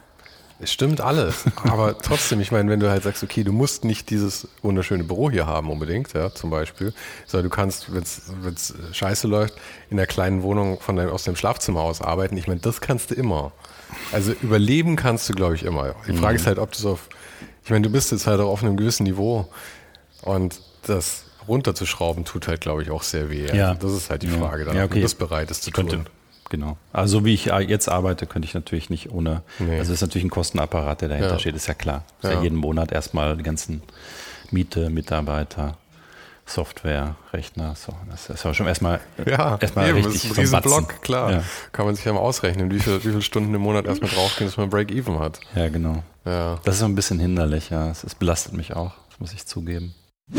Es stimmt alles, aber trotzdem, ich meine, wenn du halt sagst, okay, du musst nicht dieses wunderschöne Büro hier haben unbedingt, ja, zum Beispiel, sondern du kannst, wenn es scheiße läuft, in der kleinen Wohnung von deinem, aus dem Schlafzimmer aus arbeiten. Ich meine, das kannst du immer. Also überleben kannst du, glaube ich, immer. Die Frage mhm. ist halt, ob du es auf, ich meine, du bist jetzt halt auch auf einem gewissen Niveau und das runterzuschrauben tut halt, glaube ich, auch sehr weh. Ja. Also das ist halt die Frage, dann, ja, ob okay. du das bereit ist zu könnte. tun. Genau. Also so wie ich jetzt arbeite, könnte ich natürlich nicht ohne, nee. also es ist natürlich ein Kostenapparat, der dahinter ja. steht, ist ja klar. Ist ja. ja jeden Monat erstmal die ganzen Miete, Mitarbeiter, Software, Rechner, so. Das ist aber schon erstmal, ja, erstmal eben, richtig das ist ein riesen Batzen. Block, klar. Ja. Kann man sich ja mal ausrechnen, wie viel, wie viele Stunden im Monat erstmal draufgehen, dass man Break-Even hat. Ja, genau. Ja. Das ist so ein bisschen hinderlich, ja. Es belastet mich auch, das muss ich zugeben.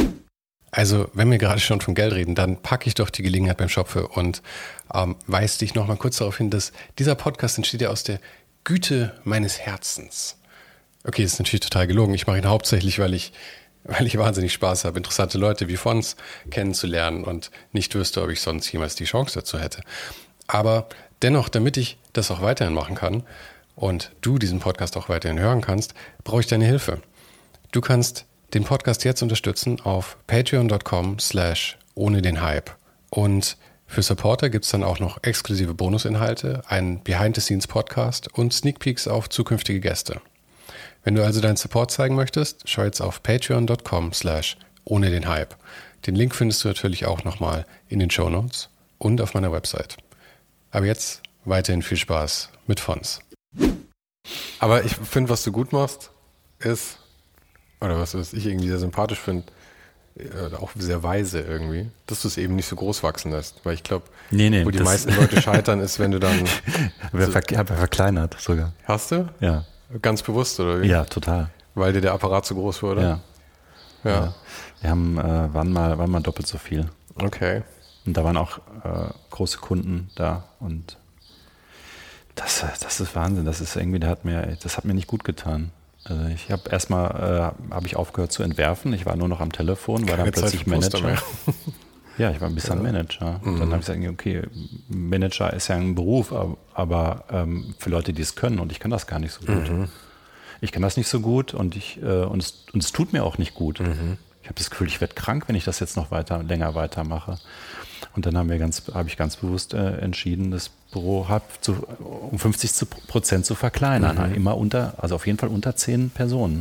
Also, wenn wir gerade schon von Geld reden, dann packe ich doch die Gelegenheit beim Schopfe und ähm, weise dich noch mal kurz darauf hin, dass dieser Podcast entsteht ja aus der Güte meines Herzens. Okay, das ist natürlich total gelogen. Ich mache ihn hauptsächlich, weil ich, weil ich wahnsinnig Spaß habe, interessante Leute wie Fons kennenzulernen und nicht wüsste, ob ich sonst jemals die Chance dazu hätte. Aber dennoch, damit ich das auch weiterhin machen kann und du diesen Podcast auch weiterhin hören kannst, brauche ich deine Hilfe. Du kannst den Podcast jetzt unterstützen auf patreon dot com slash ohne den Hype. Und Für Supporter gibt es dann auch noch exklusive Bonusinhalte, einen Behind-the-Scenes-Podcast und Sneak Peeks auf zukünftige Gäste. Wenn du also deinen Support zeigen möchtest, schau jetzt auf patreon.com slash ohne den Hype. Den Link findest du natürlich auch nochmal in den Shownotes und auf meiner Website. Aber jetzt weiterhin viel Spaß mit Fons. Aber ich finde, was du gut machst, ist, oder was, was ich irgendwie sehr sympathisch finde, auch sehr weise irgendwie, dass du es eben nicht so groß wachsen lässt. Weil ich glaube, nee, nee, wo die meisten Leute scheitern, ist, wenn du dann... so, ver- ver- verkleinert sogar. Hast du? Ja. Ganz bewusst, oder wie? Ja, total. Weil dir der Apparat zu groß wurde? Ja. Ja. ja. Wir haben, äh, waren, mal, waren mal doppelt so viel. Okay. Und da waren auch äh, große Kunden da und das, das ist Wahnsinn. Das ist irgendwie, das hat mir, das hat mir nicht gut getan. Also ich habe erstmal äh, habe ich aufgehört zu entwerfen. Ich war nur noch am Telefon, war dann plötzlich Manager. Ja, ich war ein bisschen ja. Manager. Und mhm. dann habe ich gesagt, okay, Manager ist ja ein Beruf, aber, aber ähm, für Leute, die es können, und ich kann das gar nicht so gut. Mhm. Ich kann das nicht so gut und ich äh, und, es, und es tut mir auch nicht gut. Mhm. Ich habe das Gefühl, ich werde krank, wenn ich das jetzt noch weiter länger weitermache. Und dann haben wir ganz, habe ich ganz bewusst äh, entschieden, das Büro hab zu, um fünfzig Prozent zu verkleinern. Mhm. Immer unter, also auf jeden Fall unter zehn Personen.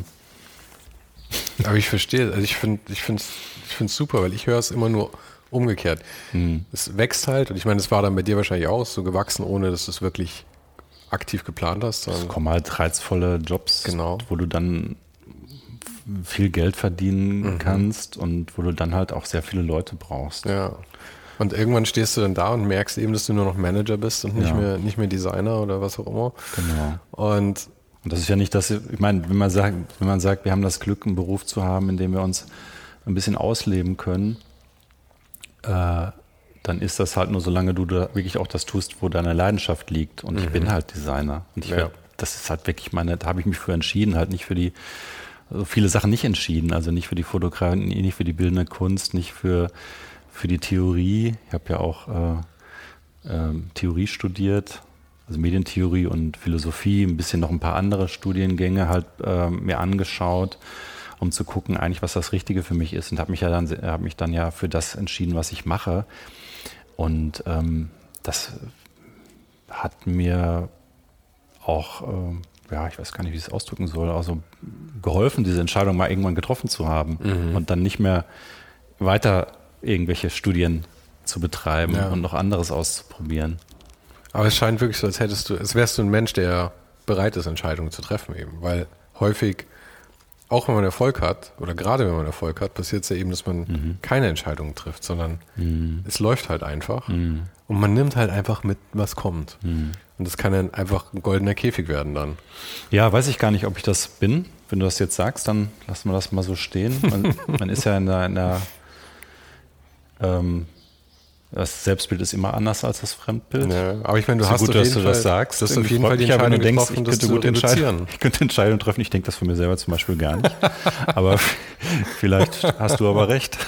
Aber ich verstehe, also ich finde, ich finde es ich finde es super, weil ich höre es immer nur umgekehrt. Mhm. Es wächst halt, und ich meine, es war dann bei dir wahrscheinlich auch so gewachsen, ohne dass du es wirklich aktiv geplant hast. Es kommen halt reizvolle Jobs, genau. wo du dann viel Geld verdienen mhm. kannst und wo du dann halt auch sehr viele Leute brauchst. Ja. Und irgendwann stehst du dann da und merkst eben, dass du nur noch Manager bist und nicht, ja. mehr, nicht mehr Designer oder was auch immer. Genau. Und, und das ist ja nicht das, ich meine, wenn man sagt, wenn man sagt, wir haben das Glück, einen Beruf zu haben, in dem wir uns ein bisschen ausleben können, äh, dann ist das halt nur, solange du da wirklich auch das tust, wo deine Leidenschaft liegt. Und mhm. ich bin halt Designer. Und ich ja. werd, das ist halt wirklich meine, da habe ich mich für entschieden, halt nicht für die, also viele Sachen nicht entschieden, also nicht für die Fotografie, nicht für die bildende Kunst, nicht für für die Theorie. Ich habe ja auch äh, äh, Theorie studiert, also Medientheorie und Philosophie, ein bisschen noch ein paar andere Studiengänge halt äh, mir angeschaut, um zu gucken, eigentlich, was das Richtige für mich ist, und habe mich ja dann, habe mich dann ja für das entschieden, was ich mache. Und ähm, das hat mir auch, äh, ja, ich weiß gar nicht, wie ich es ausdrücken soll, also geholfen, diese Entscheidung mal irgendwann getroffen zu haben mhm. und dann nicht mehr weiter irgendwelche Studien zu betreiben ja. und noch anderes auszuprobieren. Aber es scheint wirklich so, als hättest du, als wärst du ein Mensch, der bereit ist, Entscheidungen zu treffen eben, weil häufig, auch wenn man Erfolg hat, oder gerade wenn man Erfolg hat, passiert es ja eben, dass man mhm. keine Entscheidungen trifft, sondern mhm. es läuft halt einfach mhm. und man nimmt halt einfach mit, was kommt. Mhm. Und das kann dann einfach ein goldener Käfig werden dann. Ja, weiß ich gar nicht, ob ich das bin. Wenn du das jetzt sagst, dann lassen wir das mal so stehen. Man, man ist ja in der, in der Ähm, das Selbstbild ist immer anders als das Fremdbild. Ja, aber ich meine, du so hast gut, auf dass jeden du Fall, das sagst. Das ist auf jeden Fall die Entscheidung denkst, getroffen, ich könnte gut entscheiden. Ich könnte Entscheidungen treffen. Ich denke das von mir selber zum Beispiel gar nicht. Aber vielleicht hast du aber recht.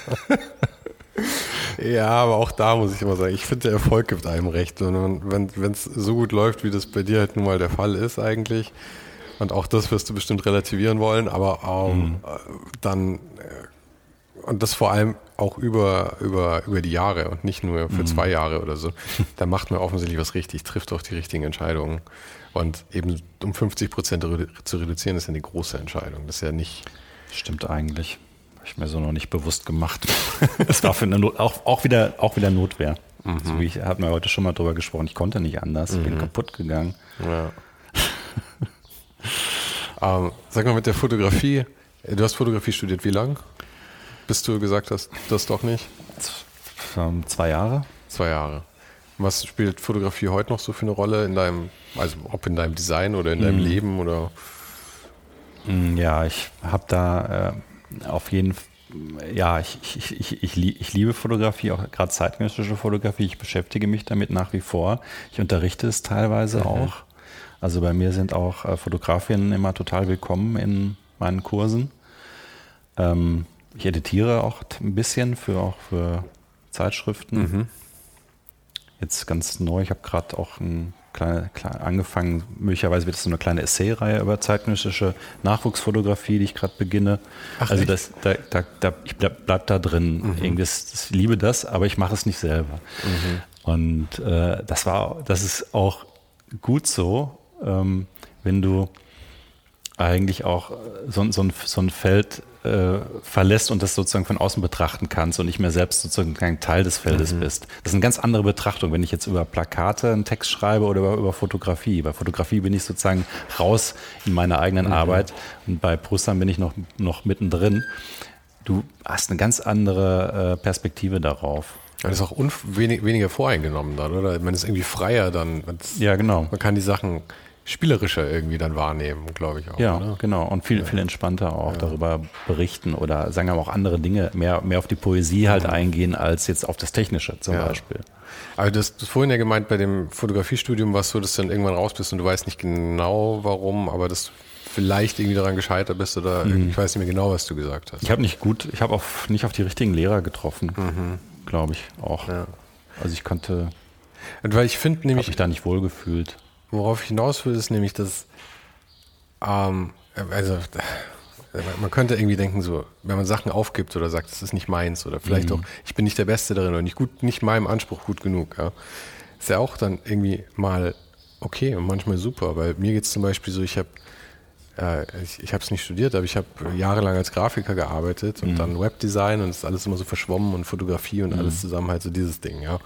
Ja, aber auch da muss ich immer sagen, ich finde, der Erfolg gibt einem recht. Und wenn es so gut läuft, wie das bei dir halt nun mal der Fall ist eigentlich, und auch das wirst du bestimmt relativieren wollen, aber ähm, mhm. dann, und das vor allem auch über, über, über die Jahre und nicht nur für mhm. zwei Jahre oder so, da macht man offensichtlich was richtig, trifft auch die richtigen Entscheidungen. Und eben um fünfzig Prozent zu reduzieren, ist ja eine große Entscheidung. Das ist ja nicht... Stimmt eigentlich. Habe ich mir so noch nicht bewusst gemacht. Das war für eine Not, auch, auch, wieder, auch wieder Notwehr. Mhm. So wie ich, hatten wir heute schon mal drüber gesprochen, ich konnte nicht anders, mhm. bin kaputt gegangen. Ja. ähm, sag mal mit der Fotografie, du hast Fotografie studiert, wie lang? Bis du gesagt hast, das doch nicht? Z- zwei Jahre. Zwei Jahre. Was spielt Fotografie heute noch so für eine Rolle in deinem, also ob in deinem Design oder in deinem mhm. Leben oder? Ja, ich habe da äh, auf jeden Fall, ja, ich, ich, ich, ich, ich liebe Fotografie, auch gerade zeitgenössische Fotografie. Ich beschäftige mich damit nach wie vor. Ich unterrichte es teilweise mhm. auch. Also bei mir sind auch äh, Fotografinnen immer total willkommen in meinen Kursen. Ähm, ich editiere auch ein bisschen für auch für Zeitschriften. Mhm. Jetzt ganz neu, ich habe gerade auch ein kleine, kleine angefangen, möglicherweise wird es so eine kleine Essay-Reihe über zeitgenössische Nachwuchsfotografie, die ich gerade beginne. Ach, also das, da, da, da, ich bleib, bleib da drin. Mhm. Irgendwie das, ich liebe das, aber ich mache es nicht selber. Mhm. Und äh, das war, das ist auch gut so, ähm, wenn du eigentlich auch so, so, ein, so ein Feld äh, verlässt und das sozusagen von außen betrachten kannst und nicht mehr selbst sozusagen ein Teil des Feldes mhm. bist. Das ist eine ganz andere Betrachtung, wenn ich jetzt über Plakate einen Text schreibe oder über, über Fotografie. Bei Fotografie bin ich sozusagen raus in meine eigenen mhm. Arbeit und bei Prustern bin ich noch, noch mittendrin. Du hast eine ganz andere äh, Perspektive darauf. Das ist auch wenig, weniger voreingenommen dann, oder? Man ist irgendwie freier dann. Ja, genau. Man kann die Sachen spielerischer irgendwie dann wahrnehmen, glaube ich auch. Ja, oder? Genau. Und viel, ja. viel entspannter auch ja. darüber berichten oder sagen wir mal auch andere Dinge, mehr, mehr auf die Poesie halt mhm. eingehen, als jetzt auf das Technische zum ja. Beispiel. Aber du hast vorhin ja gemeint, bei dem Fotografiestudium war es so, dass du dann irgendwann raus bist und du weißt nicht genau warum, aber dass vielleicht irgendwie daran gescheitert bist oder mhm. ich weiß nicht mehr genau, was du gesagt hast. Ich habe nicht gut, ich habe auch nicht auf die richtigen Lehrer getroffen, mhm. glaube ich auch. Ja. Also ich konnte, und weil ich finde nämlich, habe mich da nicht wohlgefühlt. Worauf ich hinaus will, ist nämlich, dass ähm, also man könnte irgendwie denken, so, wenn man Sachen aufgibt oder sagt, das ist nicht meins oder vielleicht mhm. auch, ich bin nicht der Beste darin oder nicht gut, nicht meinem Anspruch gut genug, ja, ist ja auch dann irgendwie mal okay und manchmal super, weil mir geht es zum Beispiel so, ich habe äh, ich, ich habe es nicht studiert, aber ich habe jahrelang als Grafiker gearbeitet und mhm. dann Webdesign und es ist alles immer so verschwommen und Fotografie und mhm. alles zusammen halt so dieses Ding, ja.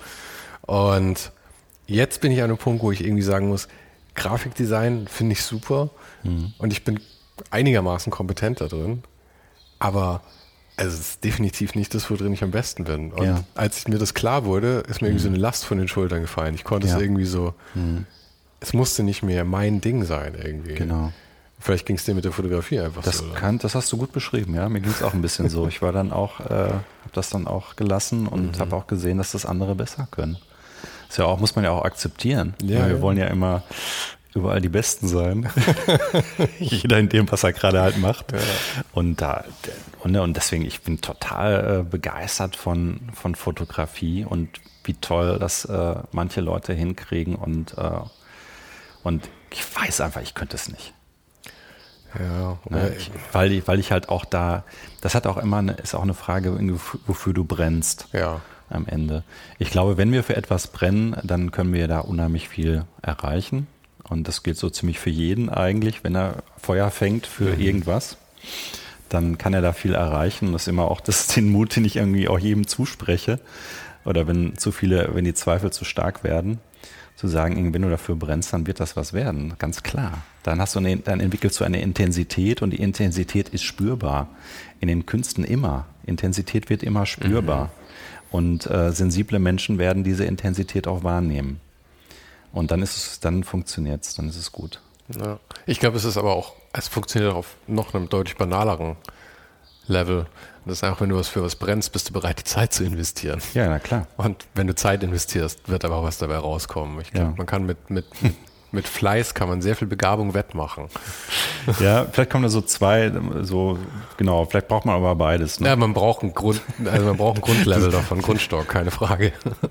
Und jetzt bin ich an einem Punkt, wo ich irgendwie sagen muss, Grafikdesign finde ich super mhm. und ich bin einigermaßen kompetent da drin, aber es ist definitiv nicht das, worin ich am besten bin. Und ja. als mir das klar wurde, ist mir mhm. irgendwie so eine Last von den Schultern gefallen. Ich konnte ja. es irgendwie so, mhm. es musste nicht mehr mein Ding sein irgendwie. Genau. Vielleicht ging es dir mit der Fotografie einfach das so. Kann, das hast du gut beschrieben, ja. Mir ging es auch ein bisschen so. Ich war dann auch, äh, habe das dann auch gelassen und mhm. habe auch gesehen, dass das andere besser können. Das ja auch, muss man ja auch akzeptieren. Ja, wir ja. wollen ja immer überall die Besten sein. Jeder in dem, was er gerade halt macht. Ja. Und, da, und, und deswegen, ich bin total äh, begeistert von, von Fotografie und wie toll das äh, manche Leute hinkriegen. Und, äh, und ich weiß einfach, ich könnte es nicht. Ja, ne, ich, weil, ich, weil ich halt auch da, das hat auch immer eine, ist auch eine Frage, wofür du brennst. Ja. Am Ende. Ich glaube, wenn wir für etwas brennen, dann können wir da unheimlich viel erreichen. Und das gilt so ziemlich für jeden eigentlich. Wenn er Feuer fängt für mhm. irgendwas, dann kann er da viel erreichen. Das ist immer auch das ist den Mut, den ich irgendwie auch jedem zuspreche. Oder wenn zu viele, wenn die Zweifel zu stark werden, zu sagen, wenn du dafür brennst, dann wird das was werden. Ganz klar. Dann hast du eine, dann entwickelst du eine Intensität und die Intensität ist spürbar. In den Künsten immer. Intensität wird immer spürbar. Mhm. Und äh, sensible Menschen werden diese Intensität auch wahrnehmen. Und dann ist es, dann funktioniert es, dann ist es gut. Ja. Ich glaube, es ist aber auch, es funktioniert auf noch einem deutlich banaleren Level. Das ist einfach, wenn du was für was brennst, bist du bereit, die Zeit zu investieren. Ja, na klar. Und wenn du Zeit investierst, wird aber auch was dabei rauskommen. Ich glaube, ja. man kann mit, mit, mit, mit Fleiß kann man sehr viel Begabung wettmachen. Ja, vielleicht kommen da so zwei, so, genau, vielleicht braucht man aber beides. Ne? Ja, man braucht ein Grund, also man braucht ein Grundlevel davon, Grundstock, keine Frage.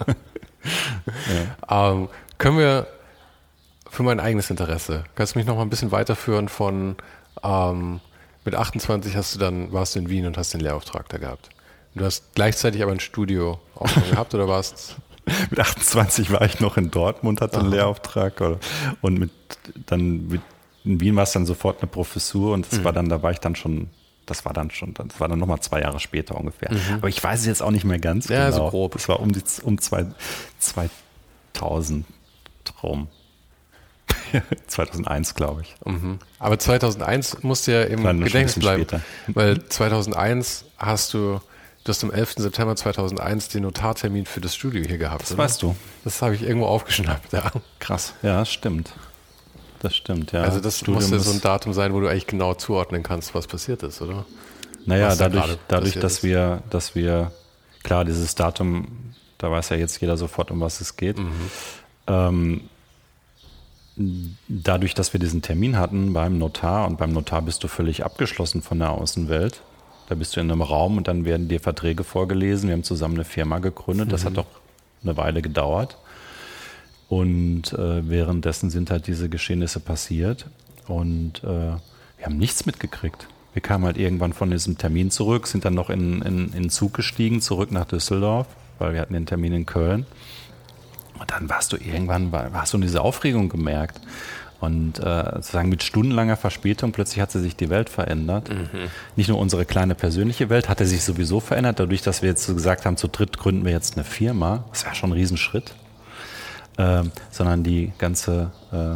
Ja. Ähm, können wir für mein eigenes Interesse, kannst du mich noch mal ein bisschen weiterführen von, ähm, mit achtundzwanzig hast du dann, warst du in Wien und hast den Lehrauftrag da gehabt. Du hast gleichzeitig aber ein Studio auch schon gehabt oder warst? Mit achtundzwanzig war ich noch in Dortmund, hatte einen Aha. Lehrauftrag oder, und mit, dann mit, in Wien war es dann sofort eine Professur und das mhm. war dann, da war ich dann schon, das war dann schon, das war dann nochmal zwei Jahre später ungefähr. Mhm. Aber ich weiß es jetzt auch nicht mehr ganz ja, genau. So grob. Das war um die, um zwei, zweitausend rum. zweitausendeins, glaube ich. Mhm. Aber zweitausendeins musste ja im Gedächtnis bleiben, später. Weil zweitausendeins hast du, du hast am elften September zweitausendeins den Notartermin für das Studio hier gehabt. Das oder? Weißt du. Das habe ich irgendwo aufgeschnappt, ja. Krass. Ja, stimmt. Das stimmt, ja. Also das Studium muss ja so ein Datum sein, wo du eigentlich genau zuordnen kannst, was passiert ist, oder? Naja, was dadurch, dadurch dass ist. wir, dass wir, klar, dieses Datum, da weiß ja jetzt jeder sofort, um was es geht. Mhm. Ähm, Dadurch, dass wir diesen Termin hatten beim Notar und beim Notar bist du völlig abgeschlossen von der Außenwelt. Da bist du in einem Raum und dann werden dir Verträge vorgelesen. Wir haben zusammen eine Firma gegründet. Das mhm. hat doch eine Weile gedauert. Und äh, währenddessen sind halt diese Geschehnisse passiert und äh, wir haben nichts mitgekriegt. Wir kamen halt irgendwann von diesem Termin zurück, sind dann noch in, in, in den Zug gestiegen, zurück nach Düsseldorf, weil wir hatten den Termin in Köln. Und dann warst du irgendwann, war, hast du diese Aufregung gemerkt. Und äh, sozusagen mit stundenlanger Verspätung plötzlich hat sich die Welt verändert. Mhm. Nicht nur unsere kleine persönliche Welt hatte sich sowieso verändert, dadurch, dass wir jetzt so gesagt haben, zu dritt gründen wir jetzt eine Firma. Das wäre schon ein Riesenschritt. Ähm, sondern die ganze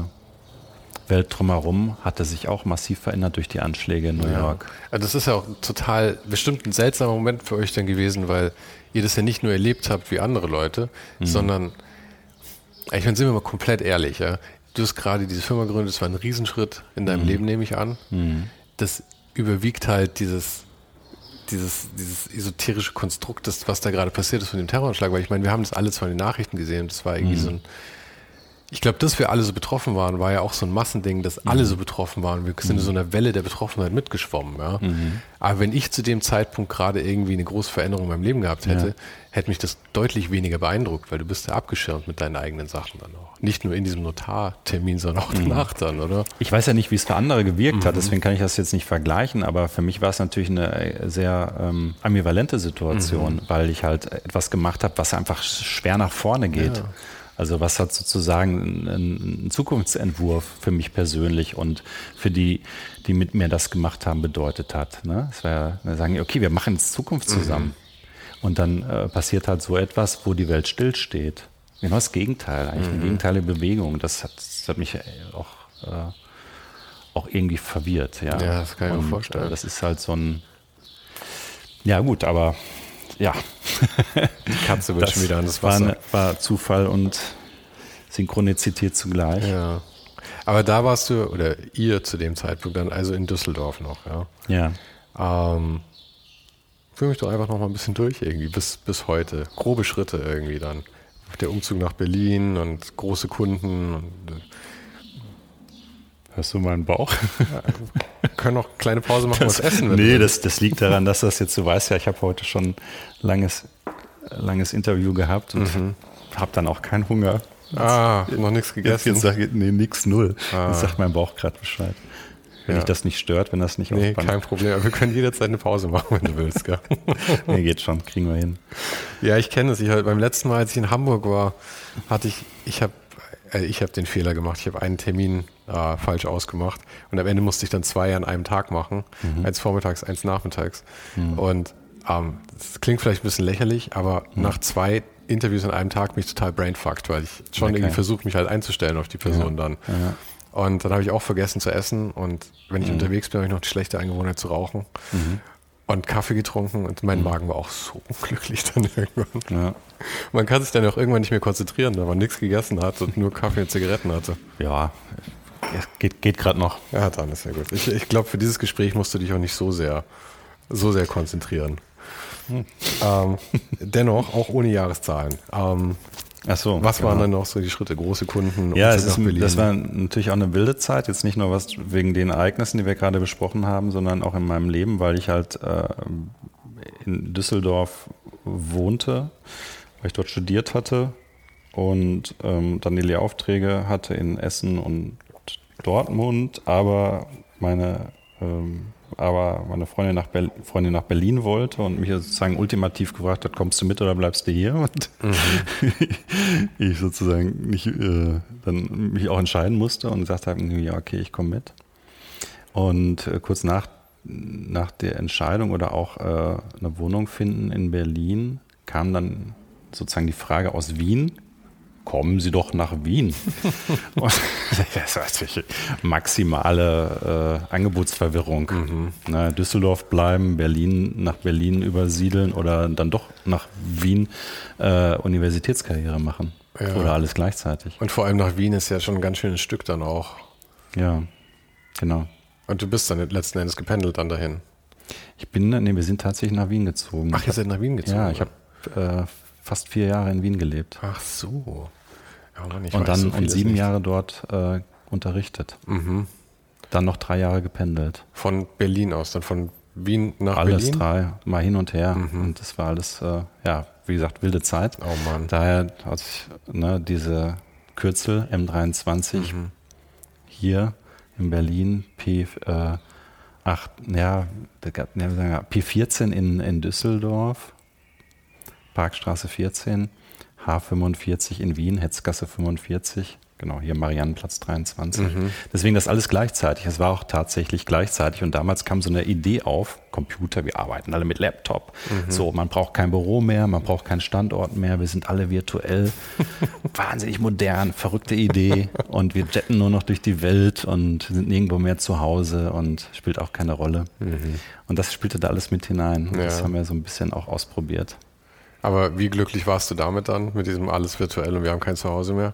äh, Welt drumherum hatte sich auch massiv verändert durch die Anschläge in New ja. York. Also das ist ja auch total bestimmt ein seltsamer Moment für euch dann gewesen, weil ihr das ja nicht nur erlebt habt wie andere Leute, mhm. sondern, ich meine, sind wir mal komplett ehrlich, ja. Du hast gerade diese Firma gegründet, das war ein Riesenschritt in deinem mhm. Leben, nehme ich an. Mhm. Das überwiegt halt dieses, dieses, dieses esoterische Konstrukt, das, was da gerade passiert ist von dem Terroranschlag, weil ich meine, wir haben das alles von den Nachrichten gesehen und das war irgendwie mhm. so ein, ich glaube, dass wir alle so betroffen waren, war ja auch so ein Massending, dass mhm. alle so betroffen waren. Wir sind in so einer Welle der Betroffenheit mitgeschwommen. Ja? Mhm. Aber wenn ich zu dem Zeitpunkt gerade irgendwie eine große Veränderung in meinem Leben gehabt hätte, ja. hätte mich das deutlich weniger beeindruckt, weil du bist ja abgeschirmt mit deinen eigenen Sachen dann auch. Nicht nur in diesem Notartermin, sondern auch danach mhm. dann, oder? Ich weiß ja nicht, wie es für andere gewirkt mhm. hat, deswegen kann ich das jetzt nicht vergleichen, aber für mich war es natürlich eine sehr ähm, ambivalente Situation, mhm. weil ich halt etwas gemacht habe, was einfach schwer nach vorne geht. Ja. Also was hat sozusagen ein, ein Zukunftsentwurf für mich persönlich und für die, die mit mir das gemacht haben, bedeutet hat. Ne? Es war ja, sagen, okay, wir machen jetzt Zukunft zusammen. Mhm. Und dann äh, passiert halt so etwas, wo die Welt stillsteht. Genau das Gegenteil, eigentlich mhm. eine gegenteilige Bewegung. Das hat, das hat mich auch, äh, auch irgendwie verwirrt. Ja, ja das kann ich mir vorstellen. Äh, das ist halt so ein, ja gut, aber ja. Die Katze wird das schon wieder an das Wasser. War, war Zufall und Synchronizität zugleich. Ja. Aber da warst du, oder ihr zu dem Zeitpunkt dann also in Düsseldorf noch, ja? Ja. Ähm, führ mich doch einfach noch mal ein bisschen durch irgendwie, bis, bis heute. Grobe Schritte irgendwie dann. Der Umzug nach Berlin und große Kunden. Und, hörst du meinen Bauch? Ja, wir können noch eine kleine Pause machen, das, was essen. Nee, das, das liegt daran, dass das jetzt, du weißt ja, ich habe heute schon ein langes, langes Interview gehabt und mhm. habe dann auch keinen Hunger. Ah, jetzt, noch nichts gegessen? Jetzt, jetzt sage ich, nee, nix, null. Ah. Jetzt sagt mein Bauch gerade Bescheid. Wenn ja. dich das nicht stört, wenn das nicht Nee, aufbannt. Kein Problem, aber wir können jederzeit eine Pause machen, wenn du willst. Gell? Nee, geht schon, kriegen wir hin. Ja, ich kenne es. Ich halt, beim letzten Mal, als ich in Hamburg war, hatte ich, ich habe äh, ich hab den Fehler gemacht. Ich habe einen Termin äh, falsch ausgemacht und am Ende musste ich dann zwei an einem Tag machen. Mhm. Eins vormittags, eins nachmittags. Mhm. Und ähm, das klingt vielleicht ein bisschen lächerlich, aber mhm. nach zwei Interviews an einem Tag bin ich total brainfucked, weil ich schon okay. irgendwie versuche, mich halt einzustellen auf die Person ja. dann. Ja. Und dann habe ich auch vergessen zu essen und wenn ich mhm. unterwegs bin, habe ich noch die schlechte Angewohnheit zu rauchen mhm. und Kaffee getrunken und mein mhm. Magen war auch so unglücklich dann irgendwann. Ja. Man kann sich dann auch irgendwann nicht mehr konzentrieren, weil man nichts gegessen hat und nur Kaffee und Zigaretten hatte. Ja, geht, geht gerade noch. Ja, dann ist ja gut. Ich, ich glaube, für dieses Gespräch musst du dich auch nicht so sehr, so sehr konzentrieren. Hm. Ähm, dennoch, auch ohne Jahreszahlen. Ähm, Ach so, was waren genau. dann noch so die Schritte? Große Kunden? Ja, es ist, das war natürlich auch eine wilde Zeit. Jetzt nicht nur was wegen den Ereignissen, die wir gerade besprochen haben, sondern auch in meinem Leben, weil ich halt äh, in Düsseldorf wohnte, weil ich dort studiert hatte und ähm, dann die Lehraufträge hatte in Essen und Dortmund, aber meine ähm, aber meine Freundin nach, Ber- Freundin nach Berlin wollte und mich sozusagen ultimativ gefragt hat, kommst du mit oder bleibst du hier? Und mhm. ich sozusagen nicht, äh, dann mich auch entscheiden musste und gesagt habe, ja okay, ich komme mit. Und äh, kurz nach, nach der Entscheidung oder auch äh, eine Wohnung finden in Berlin kam dann sozusagen die Frage aus Wien, kommen Sie doch nach Wien. Und das war natürlich maximale äh, Angebotsverwirrung. Mhm. Na, Düsseldorf bleiben, Berlin nach Berlin übersiedeln oder dann doch nach Wien äh, Universitätskarriere machen. Ja. Oder alles gleichzeitig. Und vor allem nach Wien ist ja schon ein ganz schönes Stück dann auch. Ja, genau. Und du bist dann letzten Endes gependelt dann dahin? Ich bin, nee, wir sind tatsächlich nach Wien gezogen. Ach, ihr seid nach Wien gezogen? Ja, ich habe äh, fast vier Jahre in Wien gelebt. Ach so. Ja, Mann, ich und dann so und sieben nicht. Jahre dort äh, unterrichtet. Mhm. Dann noch drei Jahre gependelt. Von Berlin aus, dann von Wien nach alles Berlin? Alles drei, mal hin und her. Mhm. Und das war alles, äh, ja, wie gesagt, wilde Zeit. Oh Mann. Daher hat sich ne, diese Kürzel M dreiundzwanzig. Mhm. Hier in Berlin P acht, ja, P vierzehn in, in Düsseldorf, Parkstraße vierzehn, H fünfundvierzig in Wien, Hetzgasse fünfundvierzig. Genau, hier Mariannenplatz dreiundzwanzig. Mhm. Deswegen das alles gleichzeitig. Es war auch tatsächlich gleichzeitig. Und damals kam so eine Idee auf, Computer, wir arbeiten alle mit Laptop. Mhm. So, man braucht kein Büro mehr, man braucht keinen Standort mehr, wir sind alle virtuell. Wahnsinnig modern, verrückte Idee. Und wir jetten nur noch durch die Welt und sind nirgendwo mehr zu Hause und spielt auch keine Rolle. Mhm. Und das spielte da alles mit hinein. Ja. Das haben wir so ein bisschen auch ausprobiert. Aber wie glücklich warst du damit dann, mit diesem alles virtuell und wir haben kein Zuhause mehr?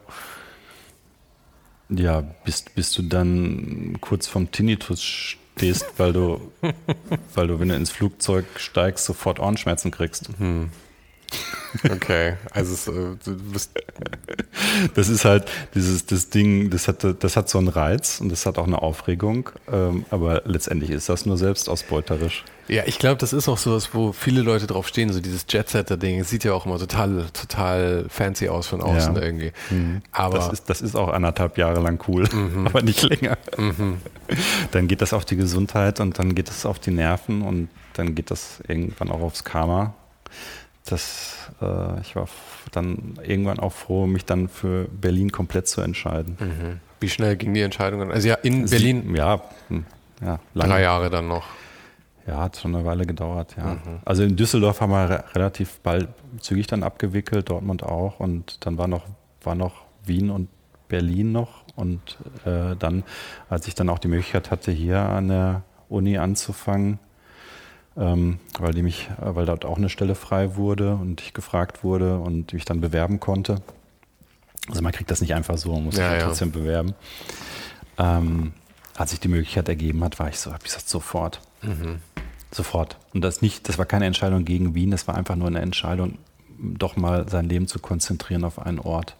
Ja, bis, bis du dann kurz vorm Tinnitus stehst, weil du, weil du, wenn du ins Flugzeug steigst, sofort Ohrenschmerzen kriegst. Hm. Okay, also es, äh, du bist das ist halt dieses das Ding, das hat, das hat so einen Reiz und das hat auch eine Aufregung, ähm, aber letztendlich ist das nur selbstausbeuterisch. Ja, ich glaube, das ist auch sowas, wo viele Leute drauf stehen, so dieses Jet-Setter-Ding. Es sieht ja auch immer total, total fancy aus von außen ja. irgendwie. Mhm. Aber das ist, das ist auch anderthalb Jahre lang cool, mhm. aber nicht länger. Mhm. Dann geht das auf die Gesundheit und dann geht das auf die Nerven und dann geht das irgendwann auch aufs Karma. Das, äh, ich war dann irgendwann auch froh, mich dann für Berlin komplett zu entscheiden. Mhm. Wie schnell ging die Entscheidung dann? Also ja, in Sie, Berlin? Ja, ja lange. Drei Jahre dann noch. Ja, hat schon eine Weile gedauert, ja. Mhm. Also in Düsseldorf haben wir re- relativ bald zügig dann abgewickelt, Dortmund auch. Und dann war noch, war noch Wien und Berlin noch. Und äh, dann, als ich dann auch die Möglichkeit hatte, hier an der Uni anzufangen, ähm, weil die mich, weil dort auch eine Stelle frei wurde und ich gefragt wurde und mich dann bewerben konnte. Also man kriegt das nicht einfach so, man muss ja, sich ja. trotzdem bewerben. Ähm, als sich die Möglichkeit ergeben hat, war ich so, habe ich gesagt, sofort. Mhm. Sofort. Und das nicht, das war keine Entscheidung gegen Wien, das war einfach nur eine Entscheidung, doch mal sein Leben zu konzentrieren auf einen Ort.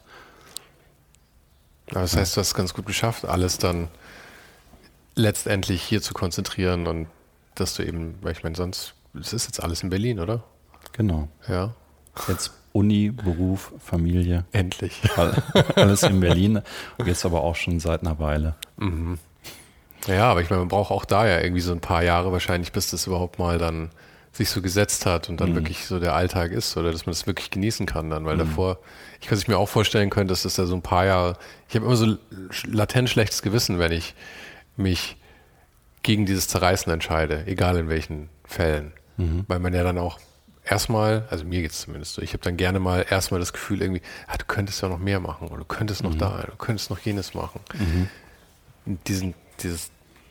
Aber das heißt, du hast es ganz gut geschafft, alles dann letztendlich hier zu konzentrieren und dass du eben, weil ich meine, sonst, das ist jetzt alles in Berlin, oder? Genau. Ja. Jetzt Uni, Beruf, Familie. Endlich. Alles in Berlin. Und jetzt aber auch schon seit einer Weile. Mhm. Ja, aber ich meine, man braucht auch da ja irgendwie so ein paar Jahre wahrscheinlich, bis das überhaupt mal dann sich so gesetzt hat und dann mhm. wirklich so der Alltag ist oder dass man das wirklich genießen kann dann, weil mhm. davor, ich kann sich mir auch vorstellen können, dass das da so ein paar Jahre, ich habe immer so latent schlechtes Gewissen, wenn ich mich gegen dieses Zerreißen entscheide, egal in welchen Fällen, mhm. weil man ja dann auch erstmal, also mir geht es zumindest so, ich habe dann gerne mal erstmal das Gefühl irgendwie, ah, du könntest ja noch mehr machen oder du könntest noch mhm. da, du könntest noch jenes machen. Mhm. Und diesen, dieses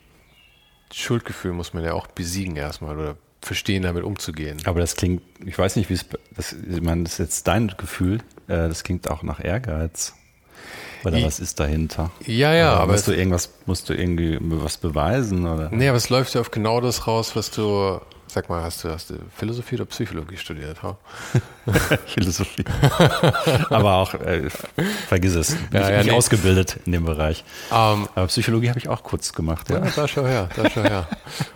Schuldgefühl muss man ja auch besiegen erstmal oder verstehen, damit umzugehen. Aber das klingt, ich weiß nicht, wie es, das, ich meine, das ist jetzt dein Gefühl, äh, das klingt auch nach Ehrgeiz. Oder was ist dahinter? Ja, ja, oder aber musst du irgendwas, musst du irgendwie was beweisen? Oder? Nee, aber es läuft ja auf genau das raus, was du, sag mal, hast du, hast du Philosophie oder Psychologie studiert? Ha? Philosophie. Aber auch, äh, vergiss es, bin ja, ich ja, nicht nee. ausgebildet in dem Bereich. Um, aber Psychologie habe ich auch kurz gemacht. Ja, ja da schau her, da schau her.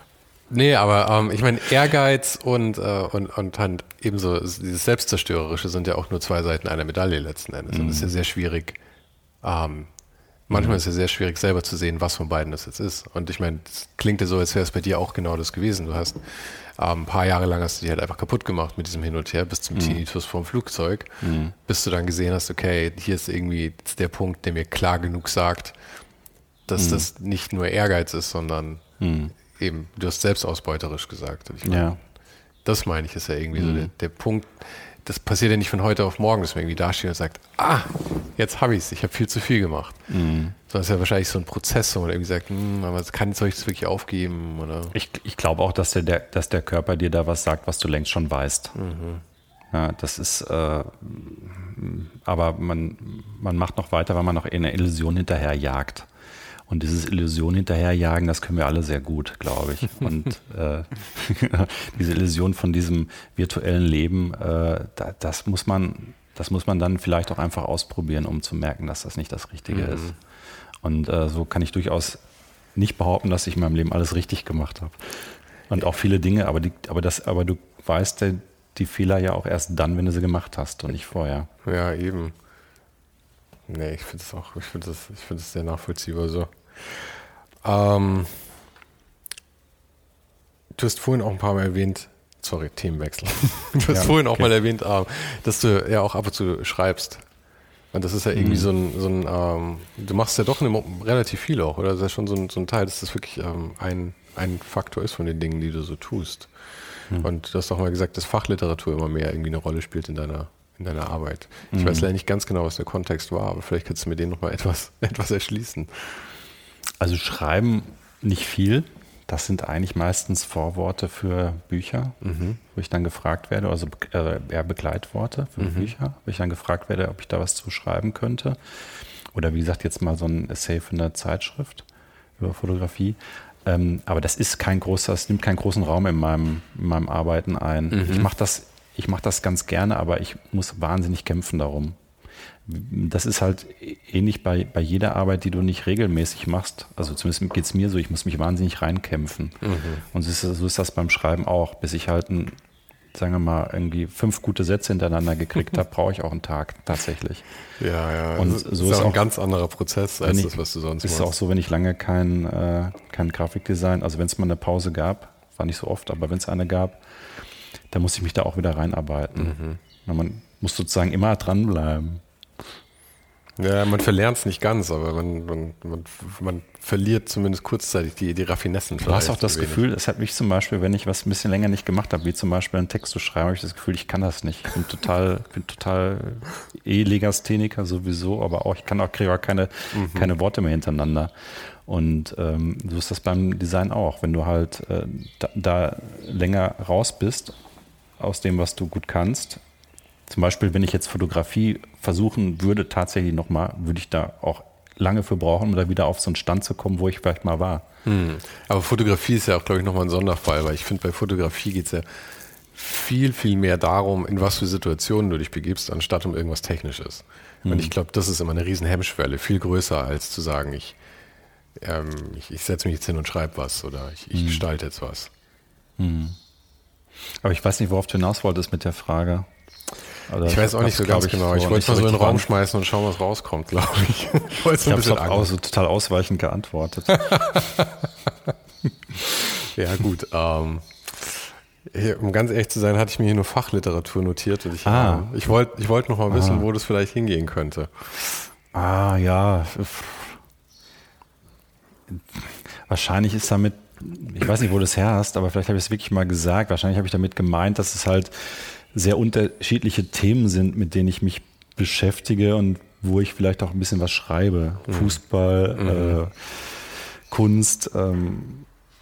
Nee, aber ähm, ich meine, Ehrgeiz und, äh, und, und halt ebenso dieses Selbstzerstörerische sind ja auch nur zwei Seiten einer Medaille letzten Endes. Mhm. Und es ist ja sehr schwierig, ähm, manchmal mhm. ist es ja sehr schwierig, selber zu sehen, was von beiden das jetzt ist. Und ich meine, es klingt ja so, als wäre es bei dir auch genau das gewesen. Du hast ähm, ein paar Jahre lang hast du dich halt einfach kaputt gemacht mit diesem Hin und Her bis zum mhm. Tinnitus vom Flugzeug, mhm. bis du dann gesehen hast, okay, hier ist irgendwie der Punkt, der mir klar genug sagt, dass mhm. das nicht nur Ehrgeiz ist, sondern mhm. eben, du hast selbstausbeuterisch gesagt. Ich meine, ja. Das meine ich, ist ja irgendwie mhm. so der, der Punkt, das passiert ja nicht von heute auf morgen, dass man irgendwie dasteht und sagt, ah, jetzt habe ich es, ich habe viel zu viel gemacht. Mhm. Sondern es ist ja wahrscheinlich so ein Prozess, wo man irgendwie sagt, hm, aber kann, soll ich das wirklich aufgeben? Oder? Ich, ich glaube auch, dass der, der, dass der Körper dir da was sagt, was du längst schon weißt. Mhm. Ja, das ist, äh, aber man, man macht noch weiter, weil man noch eine Illusion hinterher jagt. Und dieses Illusion hinterherjagen, das können wir alle sehr gut, glaube ich. Und äh, diese Illusion von diesem virtuellen Leben, äh, da, das muss man, das muss man dann vielleicht auch einfach ausprobieren, um zu merken, dass das nicht das Richtige mhm. ist. Und äh, so kann ich durchaus nicht behaupten, dass ich in meinem Leben alles richtig gemacht habe. Und auch viele Dinge, aber die, aber das, aber du weißt ja die Fehler ja auch erst dann, wenn du sie gemacht hast und nicht vorher. Ja, eben. Nee, ich finde es auch, ich finde das, ich finde es sehr nachvollziehbar so. Ähm, du hast vorhin auch ein paar Mal erwähnt, sorry, Themenwechsel. Du hast Ja, vorhin auch okay. mal erwähnt, ähm, dass du ja auch ab und zu schreibst. Und das ist ja irgendwie Mhm. so ein, so ein ähm, du machst ja doch eine, relativ viel auch, oder? Das ist ja schon so ein, so ein Teil, dass das wirklich ähm, ein, ein Faktor ist von den Dingen, die du so tust. Mhm. Und du hast auch mal gesagt, dass Fachliteratur immer mehr irgendwie eine Rolle spielt in deiner, in deiner Arbeit. Ich Mhm. weiß leider nicht ganz genau, was der Kontext war, aber vielleicht kannst du mir den nochmal etwas, etwas erschließen. Also schreiben nicht viel. Das sind eigentlich meistens Vorworte für Bücher, Mhm. wo ich dann gefragt werde, also äh, eher Begleitworte für Mhm. Bücher, wo ich dann gefragt werde, ob ich da was zu schreiben könnte. Oder wie gesagt, jetzt mal so ein Essay für eine Zeitschrift über Fotografie. Ähm, aber das ist kein großer, das nimmt keinen großen Raum in meinem, in meinem Arbeiten ein. Mhm. Ich mache das, ich mache das ganz gerne, aber ich muss wahnsinnig kämpfen darum. Das ist halt ähnlich bei, bei jeder Arbeit, die du nicht regelmäßig machst. Also zumindest geht es mir so, ich muss mich wahnsinnig reinkämpfen. Mhm. Und so ist, so ist das beim Schreiben auch. Bis ich halt, ein, sagen wir mal, irgendwie fünf gute Sätze hintereinander gekriegt habe, brauche ich auch einen Tag tatsächlich. Ja, ja. Und das so ist ist auch ein auch- ganz anderer Prozess als Wenn ich- das, was du sonst Ist machst. auch so, wenn ich lange kein, äh, kein Grafikdesign, also wenn es mal eine Pause gab, war nicht so oft, aber wenn es eine gab, dann musste ich mich da auch wieder reinarbeiten. Mhm. Na, man muss sozusagen immer dranbleiben. Ja, man verlernt es nicht ganz, aber man, man, man, man verliert zumindest kurzzeitig die, die Raffinessen. Du hast auch vielleicht das ein wenig. Gefühl, es hat mich zum Beispiel, wenn ich was ein bisschen länger nicht gemacht habe, wie zum Beispiel einen Text zu schreiben, habe ich das Gefühl, ich kann das nicht. Ich bin total, bin total eh Legastheniker sowieso, aber auch, ich kann auch, kriege auch keine, Mhm. keine Worte mehr hintereinander. Und ähm, so ist das beim Design auch. Wenn du halt äh, da, da länger raus bist aus dem, was du gut kannst, zum Beispiel, wenn ich jetzt Fotografie versuchen würde, tatsächlich nochmal, würde ich da auch lange für brauchen, um da wieder auf so einen Stand zu kommen, wo ich vielleicht mal war. Hm. Aber Fotografie ist ja auch, glaube ich, nochmal ein Sonderfall, weil ich finde, bei Fotografie geht es ja viel, viel mehr darum, in was für Situationen du dich begibst, anstatt um irgendwas Technisches. Hm. Und ich glaube, das ist immer eine riesen Hemmschwelle, viel größer als zu sagen, ich, ähm, ich, ich setze mich jetzt hin und schreibe was oder ich, ich Hm. gestalte jetzt was. Hm. Aber ich weiß nicht, worauf du hinaus wolltest mit der Frage. Oder Ich weiß auch nicht so hab's, glaub ganz genau. Ich wollte nicht mal so in den richtig Raum beant- schmeißen und schauen, was rauskommt, glaube ich. Ich wollte Ich so ein habe bisschen es auch Angst. so total ausweichend geantwortet. Ja, gut. Ähm, hier, um ganz ehrlich zu sein, hatte ich mir hier nur Fachliteratur notiert und ich, Ah. ähm, ich wollte ich wollte noch mal wissen, Ah. wo das vielleicht hingehen könnte. Ah, ja. Wahrscheinlich ist damit, ich weiß nicht, wo du es her hast, aber vielleicht habe ich es wirklich mal gesagt. Wahrscheinlich habe ich damit gemeint, dass es halt sehr unterschiedliche Themen sind, mit denen ich mich beschäftige und wo ich vielleicht auch ein bisschen was schreibe. Mhm. Fußball, Mhm. äh, Kunst, ähm,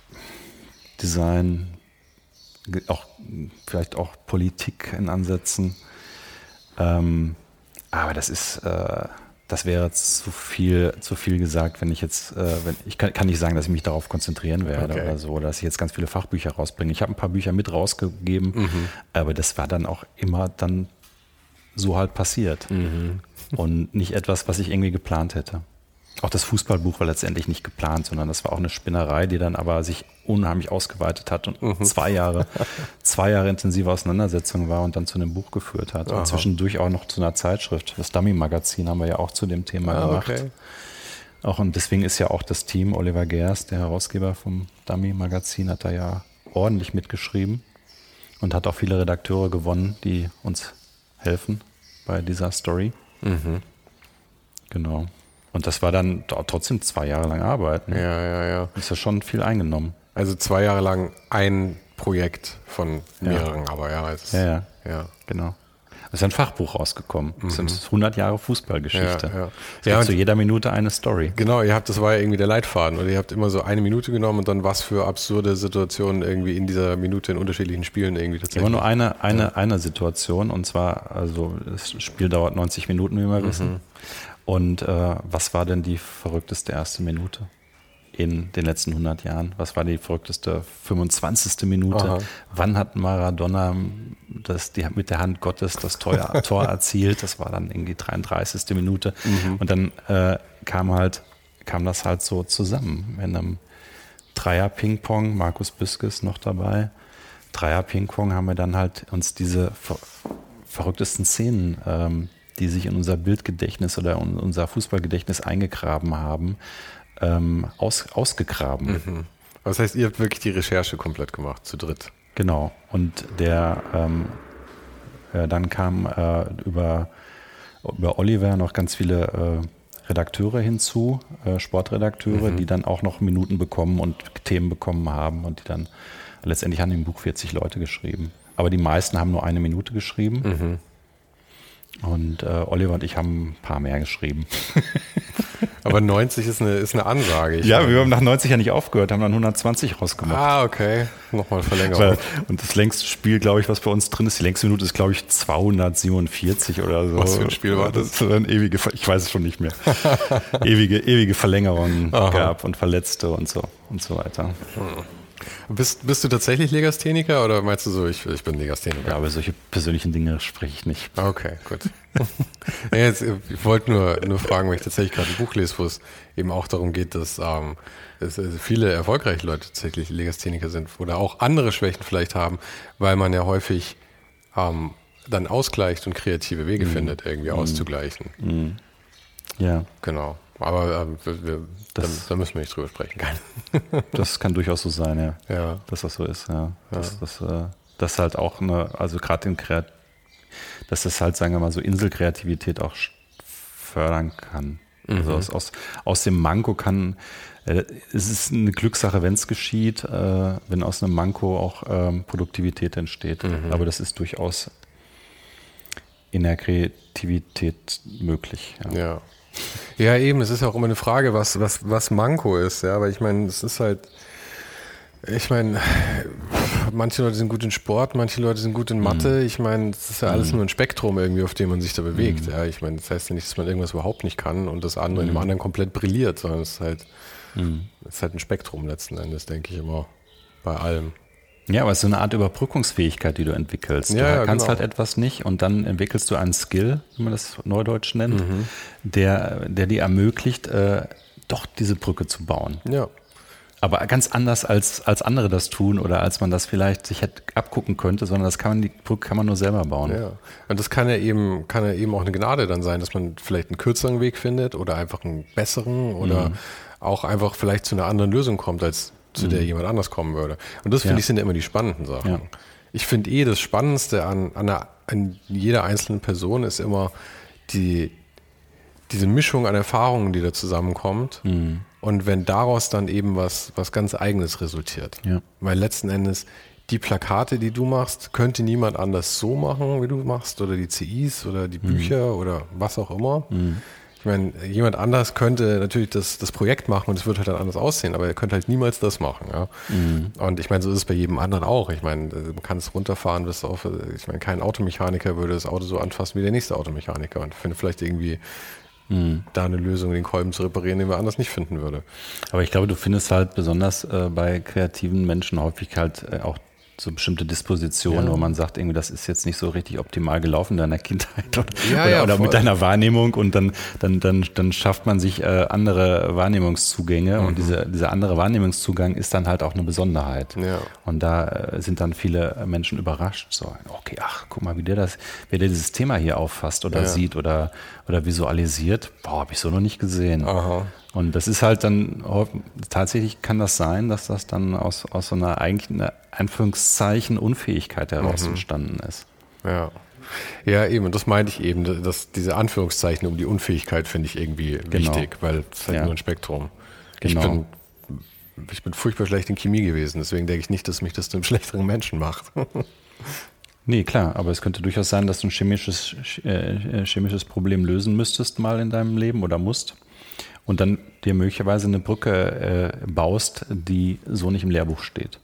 Design, ge- auch vielleicht auch Politik in Ansätzen. Ähm, aber das ist, äh, das wäre zu viel, zu viel gesagt, wenn ich jetzt, äh, wenn ich kann, kann nicht sagen, dass ich mich darauf konzentrieren werde Okay. oder so, oder dass ich jetzt ganz viele Fachbücher rausbringe. Ich habe ein paar Bücher mit rausgegeben, Mhm. aber das war dann auch immer dann so halt passiert Mhm. und nicht etwas, was ich irgendwie geplant hätte. Auch das Fußballbuch war letztendlich nicht geplant, sondern das war auch eine Spinnerei, die dann aber sich unheimlich ausgeweitet hat und Mhm. zwei Jahre, zwei Jahre intensive Auseinandersetzung war und dann zu einem Buch geführt hat. Aha. Und zwischendurch auch noch zu einer Zeitschrift. Das Dummy-Magazin haben wir ja auch zu dem Thema Ah, gemacht. okay. Auch und deswegen ist ja auch das Team, Oliver Gers, der Herausgeber vom Dummy-Magazin, hat da ja ordentlich mitgeschrieben und hat auch viele Redakteure gewonnen, die uns helfen bei dieser Story. Mhm. Genau. Und das war dann trotzdem zwei Jahre lang Arbeit. Ne? Ja, ja, ja. Ist ja schon viel eingenommen. Also zwei Jahre lang ein Projekt von mehreren, aber ja, es ist, Ja, ja, ja. genau. Es ist ein Fachbuch rausgekommen. Es sind hundert Jahre Fußballgeschichte. Ja, ja. Es Ja, gibt und- zu jeder Minute eine Story. Genau, ihr habt, das war ja irgendwie der Leitfaden, oder ihr habt immer so eine Minute genommen und dann was für absurde Situationen irgendwie in dieser Minute in unterschiedlichen Spielen irgendwie tatsächlich. Immer nur eine, eine, eine Situation, und zwar, also das Spiel dauert neunzig Minuten, wie wir wissen. Und äh, was war denn die verrückteste erste Minute in den letzten hundert Jahren? Was war die verrückteste fünfundzwanzigste Minute? Aha. Wann hat Maradona das, die, mit der Hand Gottes das Tor, Tor erzielt? Das war dann irgendwie dreiunddreißigste Minute. Und dann äh, kam halt, kam das halt so zusammen in einem Dreier-Ping-Pong, Markus Büskes noch dabei. Dreier-Ping-Pong haben wir dann halt uns diese ver verrücktesten Szenen ähm, die sich in unser Bildgedächtnis oder in unser Fußballgedächtnis eingegraben haben, ähm, aus, ausgegraben. Mhm. Das heißt, ihr habt wirklich die Recherche komplett gemacht, zu dritt. Genau. Und der ähm, äh, dann kam äh, über, über Oliver noch ganz viele äh, Redakteure hinzu, äh, Sportredakteure, mhm. die dann auch noch Minuten bekommen und Themen bekommen haben. Und die dann letztendlich haben im Buch vierzig Leute geschrieben. Aber die meisten haben nur eine Minute geschrieben. Mhm. Und äh, Oliver und ich haben ein paar mehr geschrieben. Aber neunzig ist eine, ist eine Ansage. Ich ja, meine. wir haben nach neunzig ja nicht aufgehört, haben dann hundertzwanzig rausgemacht. Ah, okay. Nochmal Verlängerung. Weil, und das längste Spiel, glaube ich, was bei uns drin ist, die längste Minute ist, glaube ich, zweihundertsiebenundvierzig oder so. Was für ein Spiel war das? Das war eine ewige, ich weiß es schon nicht mehr. ewige, ewige Verlängerungen Aha. gab und Verletzte und so und so weiter. Hm. Bist, bist du tatsächlich Legastheniker oder meinst du so, ich, ich bin Legastheniker? Ja, aber solche persönlichen Dinge spreche ich nicht. Okay, gut. ja, jetzt, ich wollte nur, nur fragen, weil ich tatsächlich gerade ein Buch lese, wo es eben auch darum geht, dass, ähm, dass viele erfolgreiche Leute tatsächlich Legastheniker sind oder auch andere Schwächen vielleicht haben, weil man ja häufig ähm, dann ausgleicht und kreative Wege mm. findet, irgendwie mm. auszugleichen. Mm. Ja. Genau. Aber ähm, wir, wir, das, da, da müssen wir nicht drüber sprechen. Das kann durchaus so sein, ja. ja. Dass das so ist, ja. Dass ja. das, äh, das halt auch eine, also gerade in Kreat, dass das halt, sagen wir mal, so Inselkreativität auch fördern kann. Mhm. Also aus, aus, aus dem Manko kann, äh, es ist eine Glückssache, wenn es geschieht, äh, wenn aus einem Manko auch ähm, Produktivität entsteht. Mhm. Aber das ist durchaus in der Kreativität möglich. Ja. ja. Ja, eben, es ist ja auch immer eine Frage, was, was, was Manko ist, ja, aber ich meine, es ist halt, ich meine, manche Leute sind gut in Sport, manche Leute sind gut in Mathe, ich meine, es ist ja alles nur ein Spektrum irgendwie, auf dem man sich da bewegt, ja, ich meine, das heißt ja nicht, dass man irgendwas überhaupt nicht kann und das andere in dem anderen komplett brilliert, sondern es ist halt, es ist halt ein Spektrum letzten Endes, denke ich immer, bei allem. Ja, aber es ist so eine Art Überbrückungsfähigkeit, die du entwickelst. Du ja, ja, kannst genau. halt etwas nicht und dann entwickelst du einen Skill, wie man das neudeutsch nennt, mhm. der, der dir ermöglicht, äh, doch diese Brücke zu bauen. Ja. Aber ganz anders als, als andere das tun oder als man das vielleicht sich hätte abgucken könnte, sondern das kann man, die Brücke kann man nur selber bauen. Ja. Und das kann ja eben, kann ja eben auch eine Gnade dann sein, dass man vielleicht einen kürzeren Weg findet oder einfach einen besseren oder mhm. auch einfach vielleicht zu einer anderen Lösung kommt, als zu der jemand anders kommen würde. Und das, finde ja. ich, sind ja immer die spannenden Sachen. Ja. Ich finde eh, das Spannendste an, an, der, an jeder einzelnen Person ist immer die, diese Mischung an Erfahrungen, die da zusammenkommt. Mhm. Und wenn daraus dann eben was, was ganz Eigenes resultiert. Ja. Weil letzten Endes die Plakate, die du machst, könnte niemand anders so machen, wie du machst, oder die C Is oder die Bücher mhm. oder was auch immer. Mhm. Ich meine, jemand anders könnte natürlich das, das Projekt machen und es wird halt dann anders aussehen, aber er könnte halt niemals das machen. Ja? Mhm. Und ich meine, so ist es bei jedem anderen auch. Ich meine, man kann es runterfahren, bis auf, ich meine, kein Automechaniker würde das Auto so anfassen wie der nächste Automechaniker und findet vielleicht irgendwie mhm. da eine Lösung, den Kolben zu reparieren, den man anders nicht finden würde. Aber ich glaube, du findest halt besonders äh, bei kreativen Menschen häufig halt äh, auch so bestimmte Dispositionen, ja. wo man sagt, irgendwie, das ist jetzt nicht so richtig optimal gelaufen in deiner Kindheit oder, ja, oder, ja, oder mit deiner Wahrnehmung und dann, dann, dann, dann schafft man sich äh, andere Wahrnehmungszugänge mhm. und diese, dieser andere Wahrnehmungszugang ist dann halt auch eine Besonderheit. Ja. Und da äh, sind dann viele Menschen überrascht, so, okay, ach, guck mal, wie der das, wie der dieses Thema hier auffasst oder ja. sieht oder, oder visualisiert. Boah, habe ich so noch nicht gesehen. Aha. Und das ist halt dann, tatsächlich kann das sein, dass das dann aus, aus so einer eigentlich einer Anführungszeichen Unfähigkeit heraus mhm. entstanden ist. Ja. Ja, eben, und das meinte ich eben, dass diese Anführungszeichen um die Unfähigkeit finde ich irgendwie genau. wichtig, weil es ist halt ja. nur ein Spektrum. Genau. Ich bin, ich bin furchtbar schlecht in Chemie gewesen, deswegen denke ich nicht, dass mich das zu einem schlechteren Menschen macht. Nee, klar, aber es könnte durchaus sein, dass du ein chemisches, äh, chemisches Problem lösen müsstest mal in deinem Leben oder musst. Und dann dir möglicherweise eine Brücke äh, baust, die so nicht im Lehrbuch steht.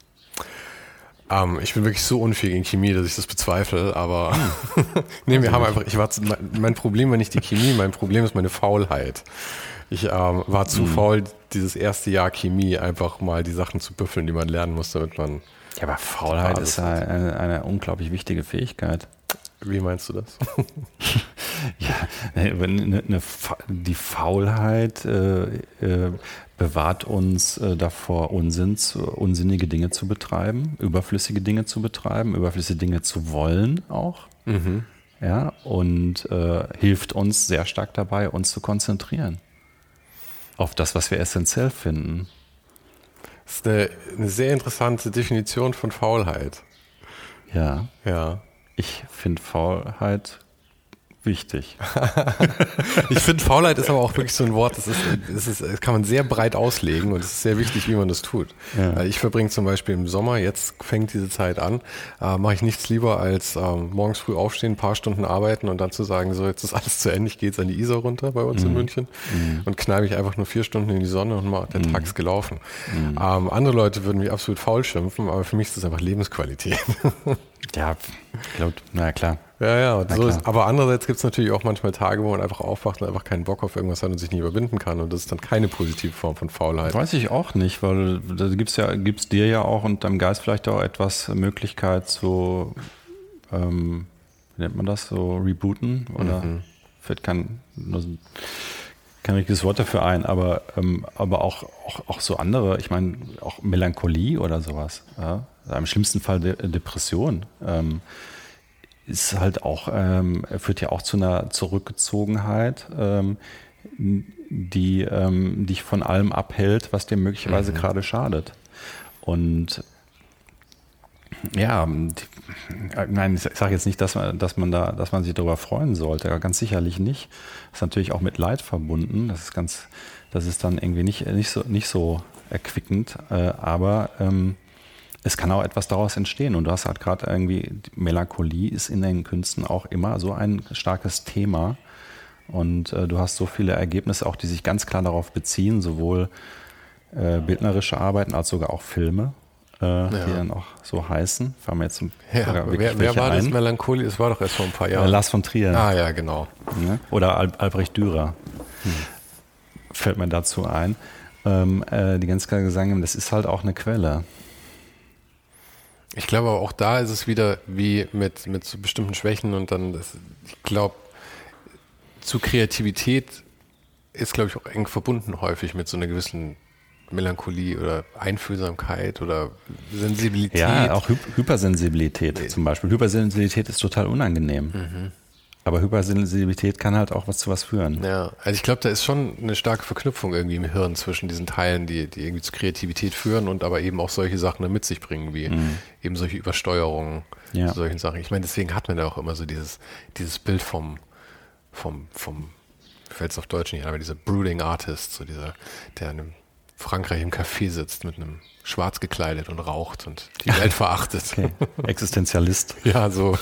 Um, ich bin wirklich so unfähig in Chemie, dass ich das bezweifle, aber nee, wir haben einfach, ich war, mein Problem war nicht die Chemie, mein Problem ist meine Faulheit. Ich ähm, war zu mhm. faul, dieses erste Jahr Chemie einfach mal die Sachen zu büffeln, die man lernen muss, damit man... Ja, aber Faulheit ist eine, eine, eine unglaublich wichtige Fähigkeit. Wie meinst du das? Ja, eine, eine, die Faulheit äh, äh, bewahrt uns äh, davor, Unsinns, unsinnige Dinge zu betreiben, überflüssige Dinge zu betreiben, überflüssige Dinge zu wollen auch. Mhm. ja, und äh, hilft uns sehr stark dabei, uns zu konzentrieren auf das, was wir essentiell finden. Das ist eine, eine sehr interessante Definition von Faulheit. Ja. Ja. Ich finde Faulheit wichtig. Ich finde, Faulheit ist aber auch wirklich so ein Wort, das, ist, das, ist, das kann man sehr breit auslegen und es ist sehr wichtig, wie man das tut. Ja. Ich verbringe zum Beispiel im Sommer, jetzt fängt diese Zeit an, äh, mache ich nichts lieber als äh, morgens früh aufstehen, ein paar Stunden arbeiten und dann zu sagen, so jetzt ist alles zu Ende, ich gehe jetzt an die Isar runter bei uns mhm. in München mhm. und knall mich einfach nur vier Stunden in die Sonne und mal, der mhm. Tag ist gelaufen. Mhm. Ähm, andere Leute würden mich absolut faul schimpfen, aber für mich ist das einfach Lebensqualität. Ja, ich glaube, na klar. Ja, ja, so ist, aber andererseits gibt es natürlich auch manchmal Tage, wo man einfach aufwacht und einfach keinen Bock auf irgendwas hat und sich nicht überwinden kann und das ist dann keine positive Form von Faulheit. Weiß ich auch nicht, weil da gibt's ja, gibt's dir ja auch und deinem Geist vielleicht auch etwas Möglichkeit zu, ähm, wie nennt man das, so rebooten oder mhm. fällt kein, kein richtiges Wort dafür ein, aber, ähm, aber auch, auch, auch so andere, ich meine, auch Melancholie oder sowas, ja? Im schlimmsten Fall De- Depression. Ähm, ist halt auch, ähm, führt ja auch zu einer Zurückgezogenheit, ähm, die ähm, dich von allem abhält, was dir möglicherweise mhm. gerade schadet. Und ja, die, nein, ich sage jetzt nicht, dass man, dass man da, dass man sich darüber freuen sollte, ganz sicherlich nicht. Das ist natürlich auch mit Leid verbunden. Das ist ganz, das ist dann irgendwie nicht, nicht so, nicht so erquickend, äh, aber ähm, es kann auch etwas daraus entstehen und du hast halt gerade irgendwie, Melancholie ist in den Künsten auch immer so ein starkes Thema und äh, du hast so viele Ergebnisse auch, die sich ganz klar darauf beziehen, sowohl äh, bildnerische Arbeiten als sogar auch Filme, äh, ja. die dann auch so heißen. Fangen wir jetzt ja, wer, wer war ein. das Melancholie? Das war doch erst vor ein paar Jahren. Äh, Lars von Trier. Ah ja, genau. Ja? Oder Al- Albrecht Dürer. Hm. Fällt mir dazu ein. Ähm, äh, die ganz klar gesagt haben, das ist halt auch eine Quelle. Ich glaube, auch da ist es wieder wie mit, mit so bestimmten Schwächen und dann, das, ich glaube, zu Kreativität ist, glaube ich, auch eng verbunden häufig mit so einer gewissen Melancholie oder Einfühlsamkeit oder Sensibilität. Ja, auch Hy- Hypersensibilität nee. zum Beispiel. Hypersensibilität ist total unangenehm. Mhm. Aber Hypersensibilität kann halt auch was zu was führen. Ja, also ich glaube, da ist schon eine starke Verknüpfung irgendwie im Hirn zwischen diesen Teilen, die, die irgendwie zu Kreativität führen und aber eben auch solche Sachen dann mit sich bringen, wie mhm. eben solche Übersteuerungen, ja. zu solchen Sachen. Ich meine, deswegen hat man ja auch immer so dieses, dieses Bild vom, vom, vom, fällt es auf Deutsch nicht an, aber dieser Brooding Artist, so dieser, der in einem Frankreich im Café sitzt mit einem schwarz gekleidet und raucht und die Welt verachtet. Okay. Existenzialist. Ja, so.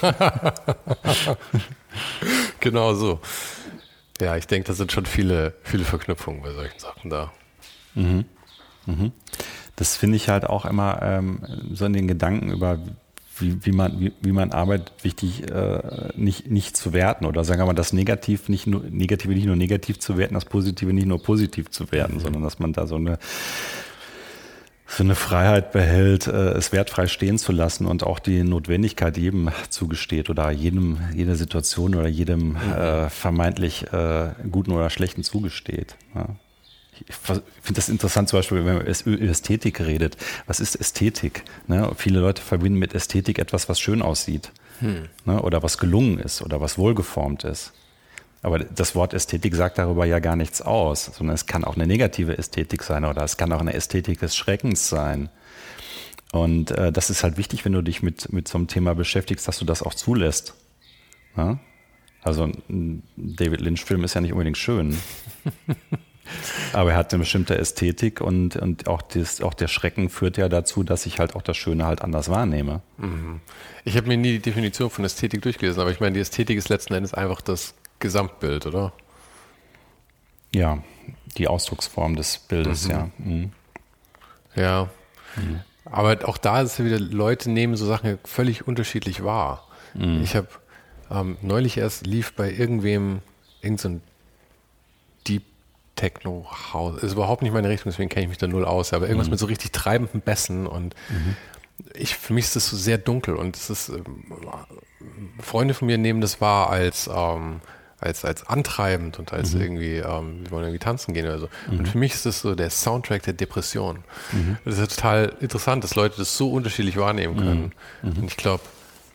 Genau so. Ja, ich denke, da sind schon viele, viele Verknüpfungen bei solchen Sachen da. Mhm. Mhm. Das finde ich halt auch immer ähm, so in den Gedanken über, wie, wie, man, wie, wie man arbeitet, wichtig, äh, nicht, nicht zu werten oder sagen wir mal, das Negativ nicht nur, Negative nicht nur negativ zu werten, das Positive nicht nur positiv zu werten, mhm. sondern dass man da so eine so eine Freiheit behält, es wertfrei stehen zu lassen und auch die Notwendigkeit jedem zugesteht oder jedem, jeder Situation oder jedem mhm. äh, vermeintlich äh, Guten oder Schlechten zugesteht. Ja. Ich finde das interessant, zum Beispiel, wenn man über Ästhetik redet. Was ist Ästhetik? Ne? Viele Leute verbinden mit Ästhetik etwas, was schön aussieht, hm. ne? oder was gelungen ist oder was wohlgeformt ist. Aber das Wort Ästhetik sagt darüber ja gar nichts aus, sondern es kann auch eine negative Ästhetik sein oder es kann auch eine Ästhetik des Schreckens sein. Und äh, das ist halt wichtig, wenn du dich mit, mit so einem Thema beschäftigst, dass du das auch zulässt. Ja? Also ein David Lynch-Film ist ja nicht unbedingt schön. Aber er hat eine bestimmte Ästhetik und, und auch, das, auch der Schrecken führt ja dazu, dass ich halt auch das Schöne halt anders wahrnehme. Ich habe mir nie die Definition von Ästhetik durchgelesen, aber ich meine, die Ästhetik ist letzten Endes einfach das Gesamtbild, oder? Ja, die Ausdrucksform des Bildes, mhm. ja. Mhm. Ja, mhm. aber auch da ist es ja wieder, Leute nehmen so Sachen völlig unterschiedlich wahr. Mhm. Ich habe ähm, neulich erst lief bei irgendwem irgend so ein Deep Techno-Haus, ist überhaupt nicht meine Richtung, deswegen kenne ich mich da null aus, aber irgendwas mhm. mit so richtig treibenden Bässen und mhm. ich, für mich ist das so sehr dunkel und es ist, ähm, Freunde von mir nehmen das wahr als ähm, als, als antreibend und als mhm. irgendwie, ähm, wir wollen irgendwie tanzen gehen oder so. Mhm. Und für mich ist das so der Soundtrack der Depression. Mhm. Das ist ja total interessant, dass Leute das so unterschiedlich wahrnehmen können. Mhm. Und ich glaube,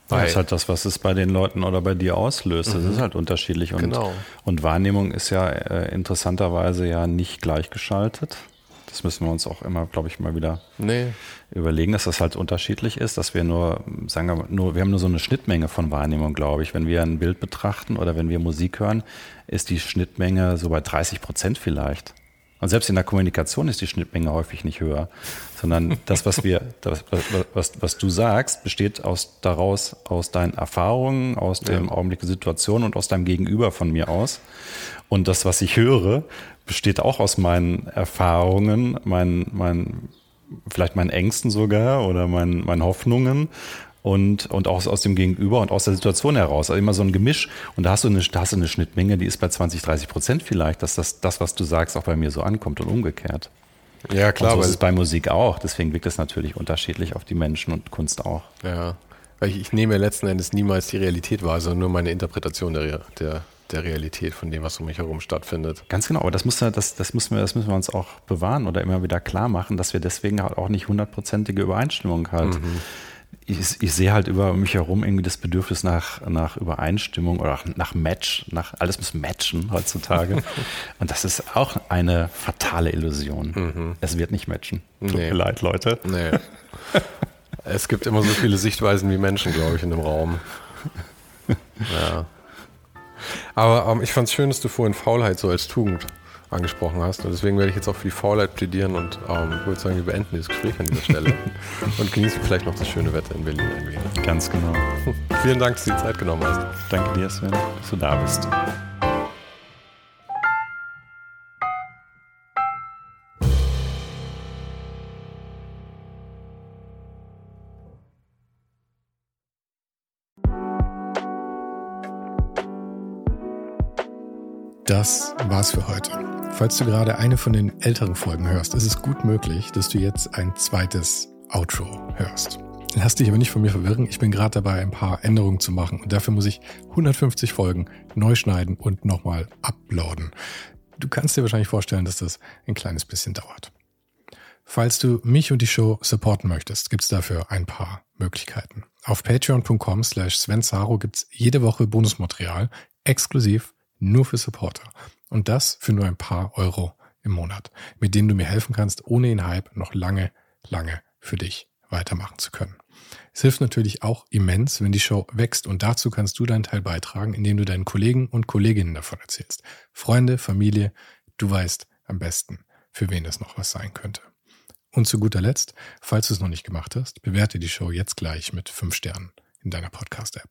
Das ist halt das, was es bei den Leuten oder bei dir auslöst. Das mhm. ist halt unterschiedlich. Und, genau. und Wahrnehmung ist ja äh, interessanterweise ja nicht gleichgeschaltet. Das müssen wir uns auch immer, glaube ich, mal wieder nee. überlegen, dass das halt unterschiedlich ist, dass wir nur, sagen wir, nur, wir haben nur so eine Schnittmenge von Wahrnehmung, glaube ich. Wenn wir ein Bild betrachten oder wenn wir Musik hören, ist die Schnittmenge so bei dreißig Prozent vielleicht. Und selbst in der Kommunikation ist die Schnittmenge häufig nicht höher, sondern das, was wir, das, was, was, was du sagst, besteht aus daraus aus deinen Erfahrungen, aus dem ja. Augenblick der Situation und aus deinem Gegenüber von mir aus. Und das, was ich höre, besteht auch aus meinen Erfahrungen, meinen, meinen, vielleicht meinen Ängsten sogar oder meinen, meinen Hoffnungen. Und, und auch aus dem Gegenüber und aus der Situation heraus. Also immer so ein Gemisch. Und da hast du eine, da hast du eine Schnittmenge, die ist bei zwanzig, dreißig Prozent vielleicht, dass das, das, was du sagst, auch bei mir so ankommt und umgekehrt. Ja, klar. Und so ist es bei Musik auch. Deswegen wirkt es natürlich unterschiedlich auf die Menschen und Kunst auch. Ja, weil ich, ich nehme ja letzten Endes niemals die Realität wahr, sondern nur meine Interpretation der, der, der Realität von dem, was um mich herum stattfindet. Ganz genau. Aber das, muss, das, das, müssen wir, das müssen wir uns auch bewahren oder immer wieder klar machen, dass wir deswegen halt auch nicht hundertprozentige Übereinstimmung halt mhm. Ich, ich sehe halt über mich herum irgendwie das Bedürfnis nach, nach Übereinstimmung oder nach Match, nach alles muss matchen heutzutage. Und das ist auch eine fatale Illusion. Mhm. Es wird nicht matchen. Tut nee. mir leid, Leute. Nee. Es gibt immer so viele Sichtweisen wie Menschen, glaube ich, in dem Raum. Ja. Aber ähm, ich fand es schön, dass du vorhin Faulheit so als Tugend angesprochen hast. Und deswegen werde ich jetzt auch für die Faulheit plädieren und ähm, würde sagen, wir beenden dieses Gespräch an dieser Stelle und genießen vielleicht noch das schöne Wetter in Berlin ein wenig. Ganz genau. Vielen Dank, dass du die Zeit genommen hast. Danke dir, Sven, dass du da bist. Das war's für heute. Falls du gerade eine von den älteren Folgen hörst, ist es gut möglich, dass du jetzt ein zweites Outro hörst. Lass dich aber nicht von mir verwirren. Ich bin gerade dabei, ein paar Änderungen zu machen und dafür muss ich hundertfünfzig Folgen neu schneiden und nochmal uploaden. Du kannst dir wahrscheinlich vorstellen, dass das ein kleines bisschen dauert. Falls du mich und die Show supporten möchtest, gibt's dafür ein paar Möglichkeiten. Auf patreon.com slash Sven Saro gibt's jede Woche Bonusmaterial, exklusiv nur für Supporter. Und das für nur ein paar Euro im Monat, mit denen du mir helfen kannst, ohne den Hype noch lange, lange für dich weitermachen zu können. Es hilft natürlich auch immens, wenn die Show wächst und dazu kannst du deinen Teil beitragen, indem du deinen Kollegen und Kolleginnen davon erzählst. Freunde, Familie, du weißt am besten, für wen es noch was sein könnte. Und zu guter Letzt, falls du es noch nicht gemacht hast, bewerte die Show jetzt gleich mit fünf Sternen in deiner Podcast-App.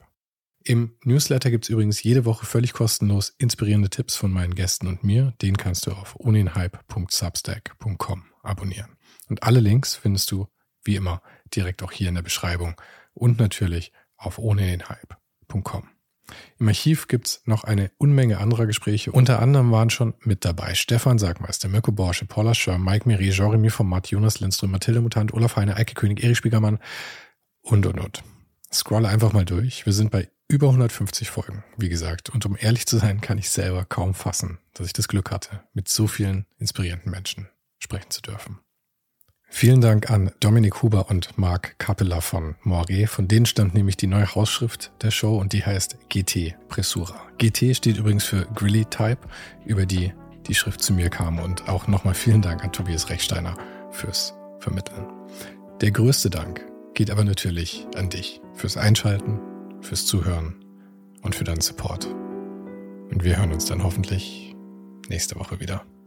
Im Newsletter gibt's übrigens jede Woche völlig kostenlos inspirierende Tipps von meinen Gästen und mir. Den kannst du auf ohnenhype punkt substack punkt com abonnieren. Und alle Links findest du, wie immer, direkt auch hier in der Beschreibung und natürlich auf ohnenhype punkt com. Im Archiv gibt's noch eine Unmenge anderer Gespräche. Unter anderem waren schon mit dabei Stefan Sagmeister, Mirko Borsche, Paula Schör, Mike Miri, Jeremy Format, Jonas Lindström, Mathilde Mutant, Olaf Heine, Eike König, Erich Spiegermann und, und, und. Scrolle einfach mal durch. Wir sind bei über hundertfünfzig Folgen, wie gesagt. Und um ehrlich zu sein, kann ich selber kaum fassen, dass ich das Glück hatte, mit so vielen inspirierenden Menschen sprechen zu dürfen. Vielen Dank an Dominik Huber und Marc Capella von Moiré. Von denen stammt nämlich die neue Hausschrift der Show und die heißt G T Pressura. G T steht übrigens für Grilly Type, über die die Schrift zu mir kam. Und auch nochmal vielen Dank an Tobias Rechsteiner fürs Vermitteln. Der größte Dank geht aber natürlich an dich fürs Einschalten, fürs Zuhören und für deinen Support. Und wir hören uns dann hoffentlich nächste Woche wieder.